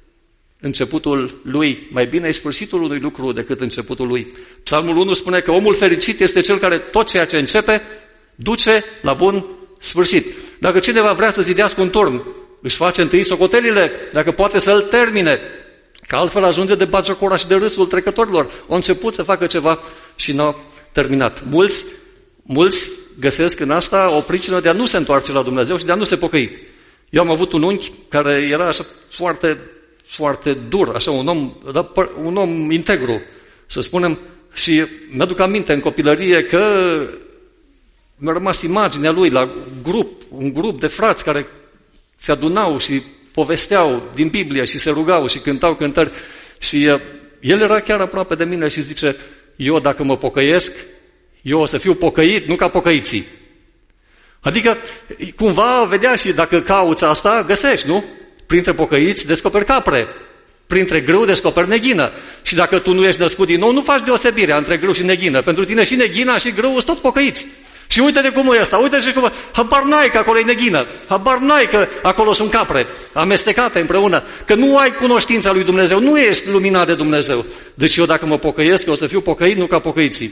începutul lui. Mai bine e sfârșitul unui lucru decât începutul lui. Psalmul unu spune că omul fericit este cel care tot ceea ce începe duce la bun sfârșit. Dacă cineva vrea să zidească un turn, își face întâi socotelile, dacă poate să-l termine, că altfel ajunge de bagiocora și de râsul trecătorilor. O început să facă ceva și n-a terminat. Mulți, mulți găsesc în asta o pricină de a nu se întoarce la Dumnezeu și de a nu se pocăi. Eu am avut un unchi care era așa foarte foarte dur, așa, un om, un om integru, să spunem, și mi-aduc aminte în copilărie că mi-a rămas imaginea lui la grup, un grup de frați care se adunau și povesteau din Biblie și se rugau și cântau cântări și el era chiar aproape de mine și zice, eu dacă mă pocăiesc, eu o să fiu pocăit, nu ca pocăiții. Adică, cumva, vedea și dacă cauți asta, găsești, nu? Printre pocăiți descoperi capre, printre grâu descoperi neghină. Și dacă tu nu ești născut din nou, nu faci deosebirea între grâu și neghină. Pentru tine și neghina și grâu sunt tot pocăiți. Și uite de cum e ăsta, uite și cum... Habar n-ai că acolo e neghină, habar n-ai că acolo sunt capre amestecate împreună, că nu ai cunoștința lui Dumnezeu, nu ești luminat de Dumnezeu. Deci eu dacă mă pocăiesc, eu o să fiu pocăit, nu ca pocăiții.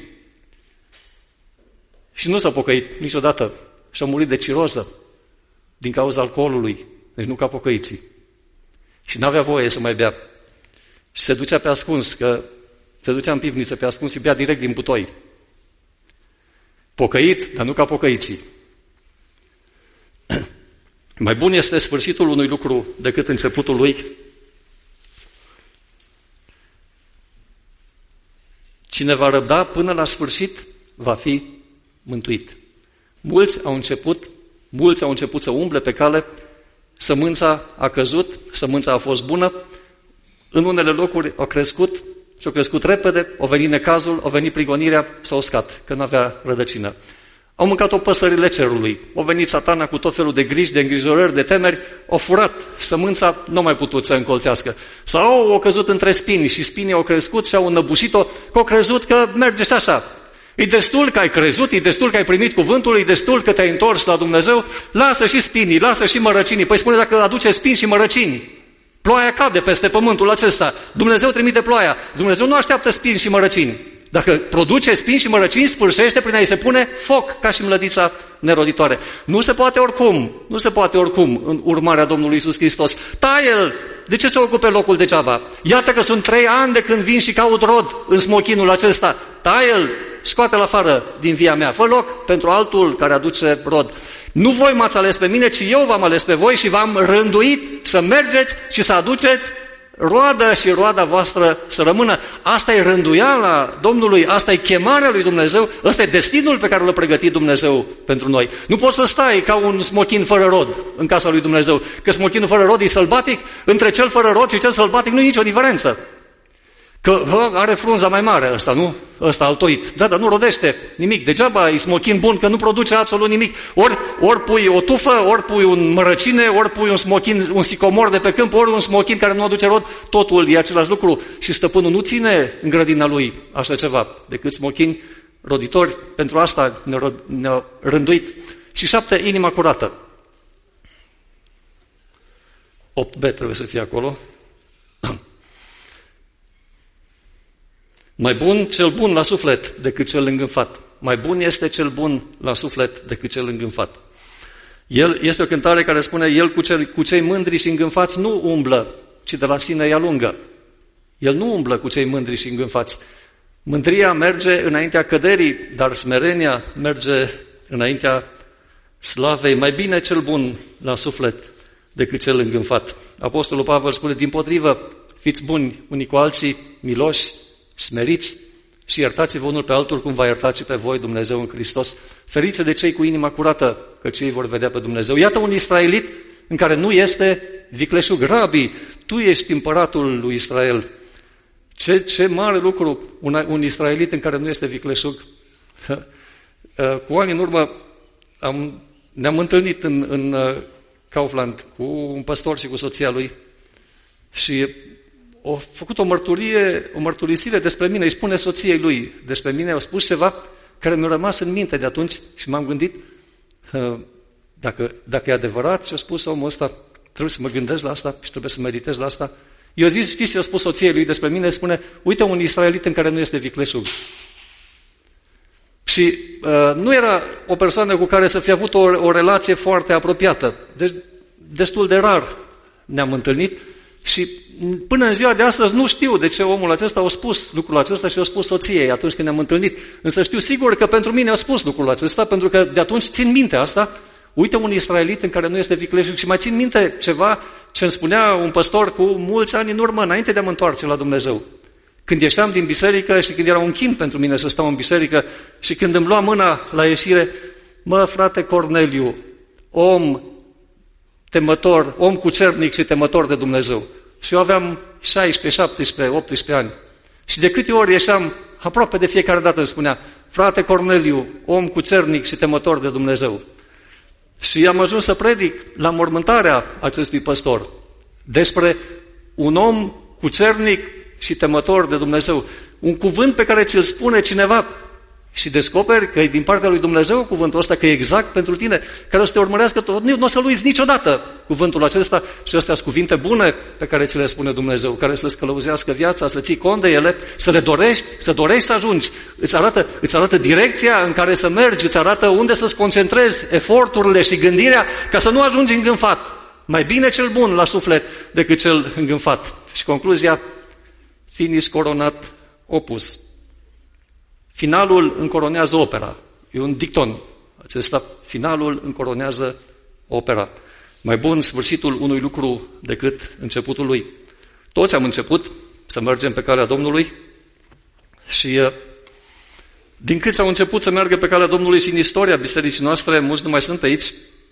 Și nu s-a pocăit niciodată și a murit de ciroză din cauza alcoolului, deci nu ca pocăiții. Și n-avea voie să mai bea. Și se ducea pe ascuns, că se ducea în pivniță pe ascuns și bea direct din butoi. Pocăit, dar nu ca pocăiții. Mai bun este sfârșitul unui lucru decât începutul lui. Cine va răbda până la sfârșit va fi mântuit. Mulți au început, mulți au început să umble pe cale, sămânța a căzut, sămânța a fost bună, în unele locuri a crescut și a crescut repede, a venit necazul, a venit prigonirea, s-a uscat, că n-avea rădăcină. Au mâncat-o păsările cerului, a venit Satana cu tot felul de griji, de îngrijorări, de temeri, a furat sămânța, nu mai putut să încolțească. Sau au căzut între spini și spinii au crescut și au înăbușit-o, că au crezut că merge și așa. E destul că ai crezut, e destul că ai primit cuvântul, e destul că te-ai întors la Dumnezeu, lasă și spinii, lasă și mărăcinii. Păi spune dacă aduce spini și mărăcini, ploaia cade peste pământul acesta, Dumnezeu trimite ploaia, Dumnezeu nu așteaptă spini și mărăcini. Dacă produce spini și mărăcini, sfârșește prin a-i se pune foc, ca și mlădița neroditoare. Nu se poate oricum, nu se poate oricum în urmarea Domnului Iisus Hristos. Tai-l! De ce se ocupe locul degeaba? Iată că sunt trei ani de când vin și caut rod în smochinul acesta. Tai-l! Scoate-l afară din via mea. Fă loc pentru altul care aduce rod. Nu voi m-ați ales pe mine, ci eu v-am ales pe voi și v-am rânduit să mergeți și să aduceți roadă și roada voastră să rămână. Asta e rânduiala Domnului, asta e chemarea lui Dumnezeu, ăsta e destinul pe care l-a pregătit Dumnezeu pentru noi. Nu poți să stai ca un smochin fără rod în casa lui Dumnezeu, că smochinul fără rod e sălbatic, între cel fără rod și cel sălbatic nu e nicio diferență. Că hă, are frunza mai mare ăsta, nu? Ăsta altoit. Da, dar nu rodește nimic. Degeaba e smochin bun, că nu produce absolut nimic. Ori, ori pui o tufă, ori pui un mărăcine, ori pui un smochin, un sicomor de pe câmp, ori un smochin care nu aduce rod, totul e același lucru. Și stăpânul nu ține în grădina lui așa ceva, decât smochini roditori. Pentru asta ne-a, ne-a rânduit. Și șapte, inima curată. opt B trebuie să fie acolo. Mai bun cel bun la suflet decât cel îngânfat. Mai bun este cel bun la suflet decât cel îngânfat. El este o cântare care spune, el cu, cel, cu cei mândri și îngânfați nu umblă, ci de la sine ia lungă. El nu umblă cu cei mândri și îngânfați. Mândria merge înaintea căderii, dar smerenia merge înaintea slavei. Mai bine cel bun la suflet decât cel îngânfat. Apostolul Pavel spune, dimpotrivă, fiți buni unii cu alții, miloși, smeriți și iertați-vă unul pe altul cum va ierta și pe voi Dumnezeu în Hristos. Feriți de cei cu inima curată, că cei vor vedea pe Dumnezeu. Iată un israelit în care nu este vicleșug. Rabi, tu ești împăratul lui Israel. Ce, ce mare lucru, un, un israelit în care nu este vicleșug. Cu ani în urmă am, ne-am întâlnit în, în Kaufland cu un păstor și cu soția lui și a făcut o mărturie, o mărturisire despre mine, îi spune soției lui despre mine, a spus ceva care mi-a rămas în minte de atunci și m-am gândit, dacă, dacă e adevărat ce a spus omul ăsta, trebuie să mă gândesc la asta și trebuie să meditez la asta. Eu zic, știți ce a spus soției lui despre mine? Spune, uite un israelit în care nu este vicleșug. Și uh, nu era o persoană cu care să fie avut o, o relație foarte apropiată. Deci, destul de rar ne-am întâlnit și până în ziua de astăzi nu știu de ce omul acesta a spus lucrul acesta și a spus soției atunci când ne-am întâlnit. Însă știu sigur că pentru mine a spus lucrul acesta, pentru că de atunci țin minte asta. Uite un israelit în care nu este vicleșug și mai țin minte ceva ce îmi spunea un păstor cu mulți ani în urmă, înainte de a mă întoarce la Dumnezeu. Când ieșeam din biserică și când era un chin pentru mine să stau în biserică și când îmi lua mâna la ieșire, mă, frate Corneliu, om temător, om cucernic și temător de Dumnezeu. Și eu aveam șaisprezece, șaptesprezece, optsprezece ani. Și de câte ori ieșeam, aproape de fiecare dată îmi spunea, frate Corneliu, om cucernic și temător de Dumnezeu. Și am ajuns să predic la mormântarea acestui păstor despre un om cucernic și temător de Dumnezeu. Un cuvânt pe care ți-l spune cineva și descoperi că e din partea lui Dumnezeu cuvântul ăsta, că e exact pentru tine, care o să te urmărească tot. Nu, nu o să-l uiți niciodată cuvântul acesta și astea sunt cuvinte bune pe care ți le spune Dumnezeu, care să-ți călăuzească viața, să ții cont de ele, să le dorești, să dorești să ajungi. Îți arată, îți arată direcția în care să mergi, îți arată unde să-ți concentrezi eforturile și gândirea ca să nu ajungi îngânfat. Mai bine cel bun la suflet decât cel îngânfat. Și concluzia, finis coronat opus. Finalul încoronează opera. E un dicton. Acesta, finalul încoronează opera. Mai bun sfârșitul unui lucru decât începutul lui. Toți am început să mergem pe calea Domnului și din câți au început să meargă pe calea Domnului și în istoria bisericii noastre, mulți nu mai sunt aici,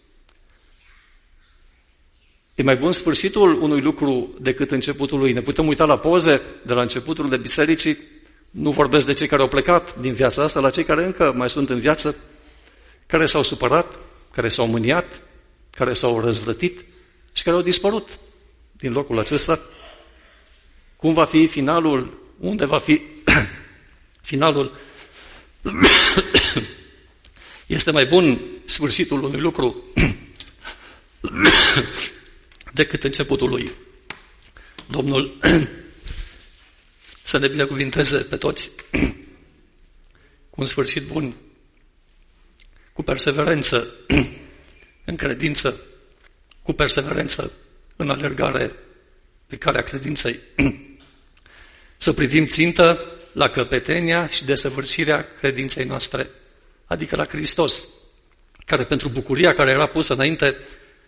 e mai bun sfârșitul unui lucru decât începutul lui. Ne putem uita la poze de la începutul de bisericii. Nu vorbesc de cei care au plecat din viața asta, la cei care încă mai sunt în viață, care s-au supărat, care s-au mâniat, care s-au răzvrătit și care au dispărut din locul acesta. Cum va fi finalul? Unde va fi finalul? Este mai bun sfârșitul unui lucru decât începutul lui. Domnul să ne binecuvinteze pe toți cu un sfârșit bun, cu perseverență în credință, cu perseverență în alergare pe calea credinței. Să privim țintă la căpetenia și desăvârșirea credinței noastre, adică la Hristos, care pentru bucuria care era pusă înainte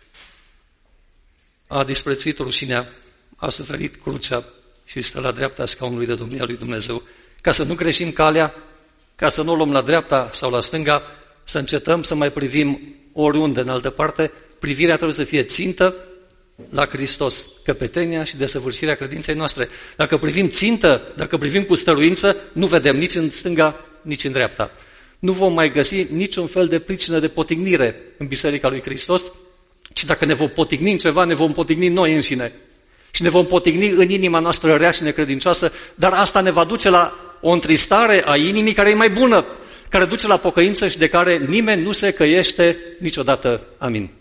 a disprețuit rușinea, a suferit crucea și stă la dreapta scaunului de domnia lui Dumnezeu. Ca să nu greșim calea, ca să nu o luăm la dreapta sau la stânga, să încetăm să mai privim oriunde în altă parte, privirea trebuie să fie țintă la Hristos, căpetenia și desăvârșirea credinței noastre. Dacă privim țintă, dacă privim cu stăruință, nu vedem nici în stânga, nici în dreapta. Nu vom mai găsi niciun fel de pricină de potignire în Biserica lui Hristos, ci dacă ne vom potigni în ceva, ne vom potigni noi înșine. Și ne vom potigni în inima noastră rea și necredincioasă, dar asta ne va duce la o întristare a inimii care e mai bună, care duce la pocăință și de care nimeni nu se căiește niciodată. Amin.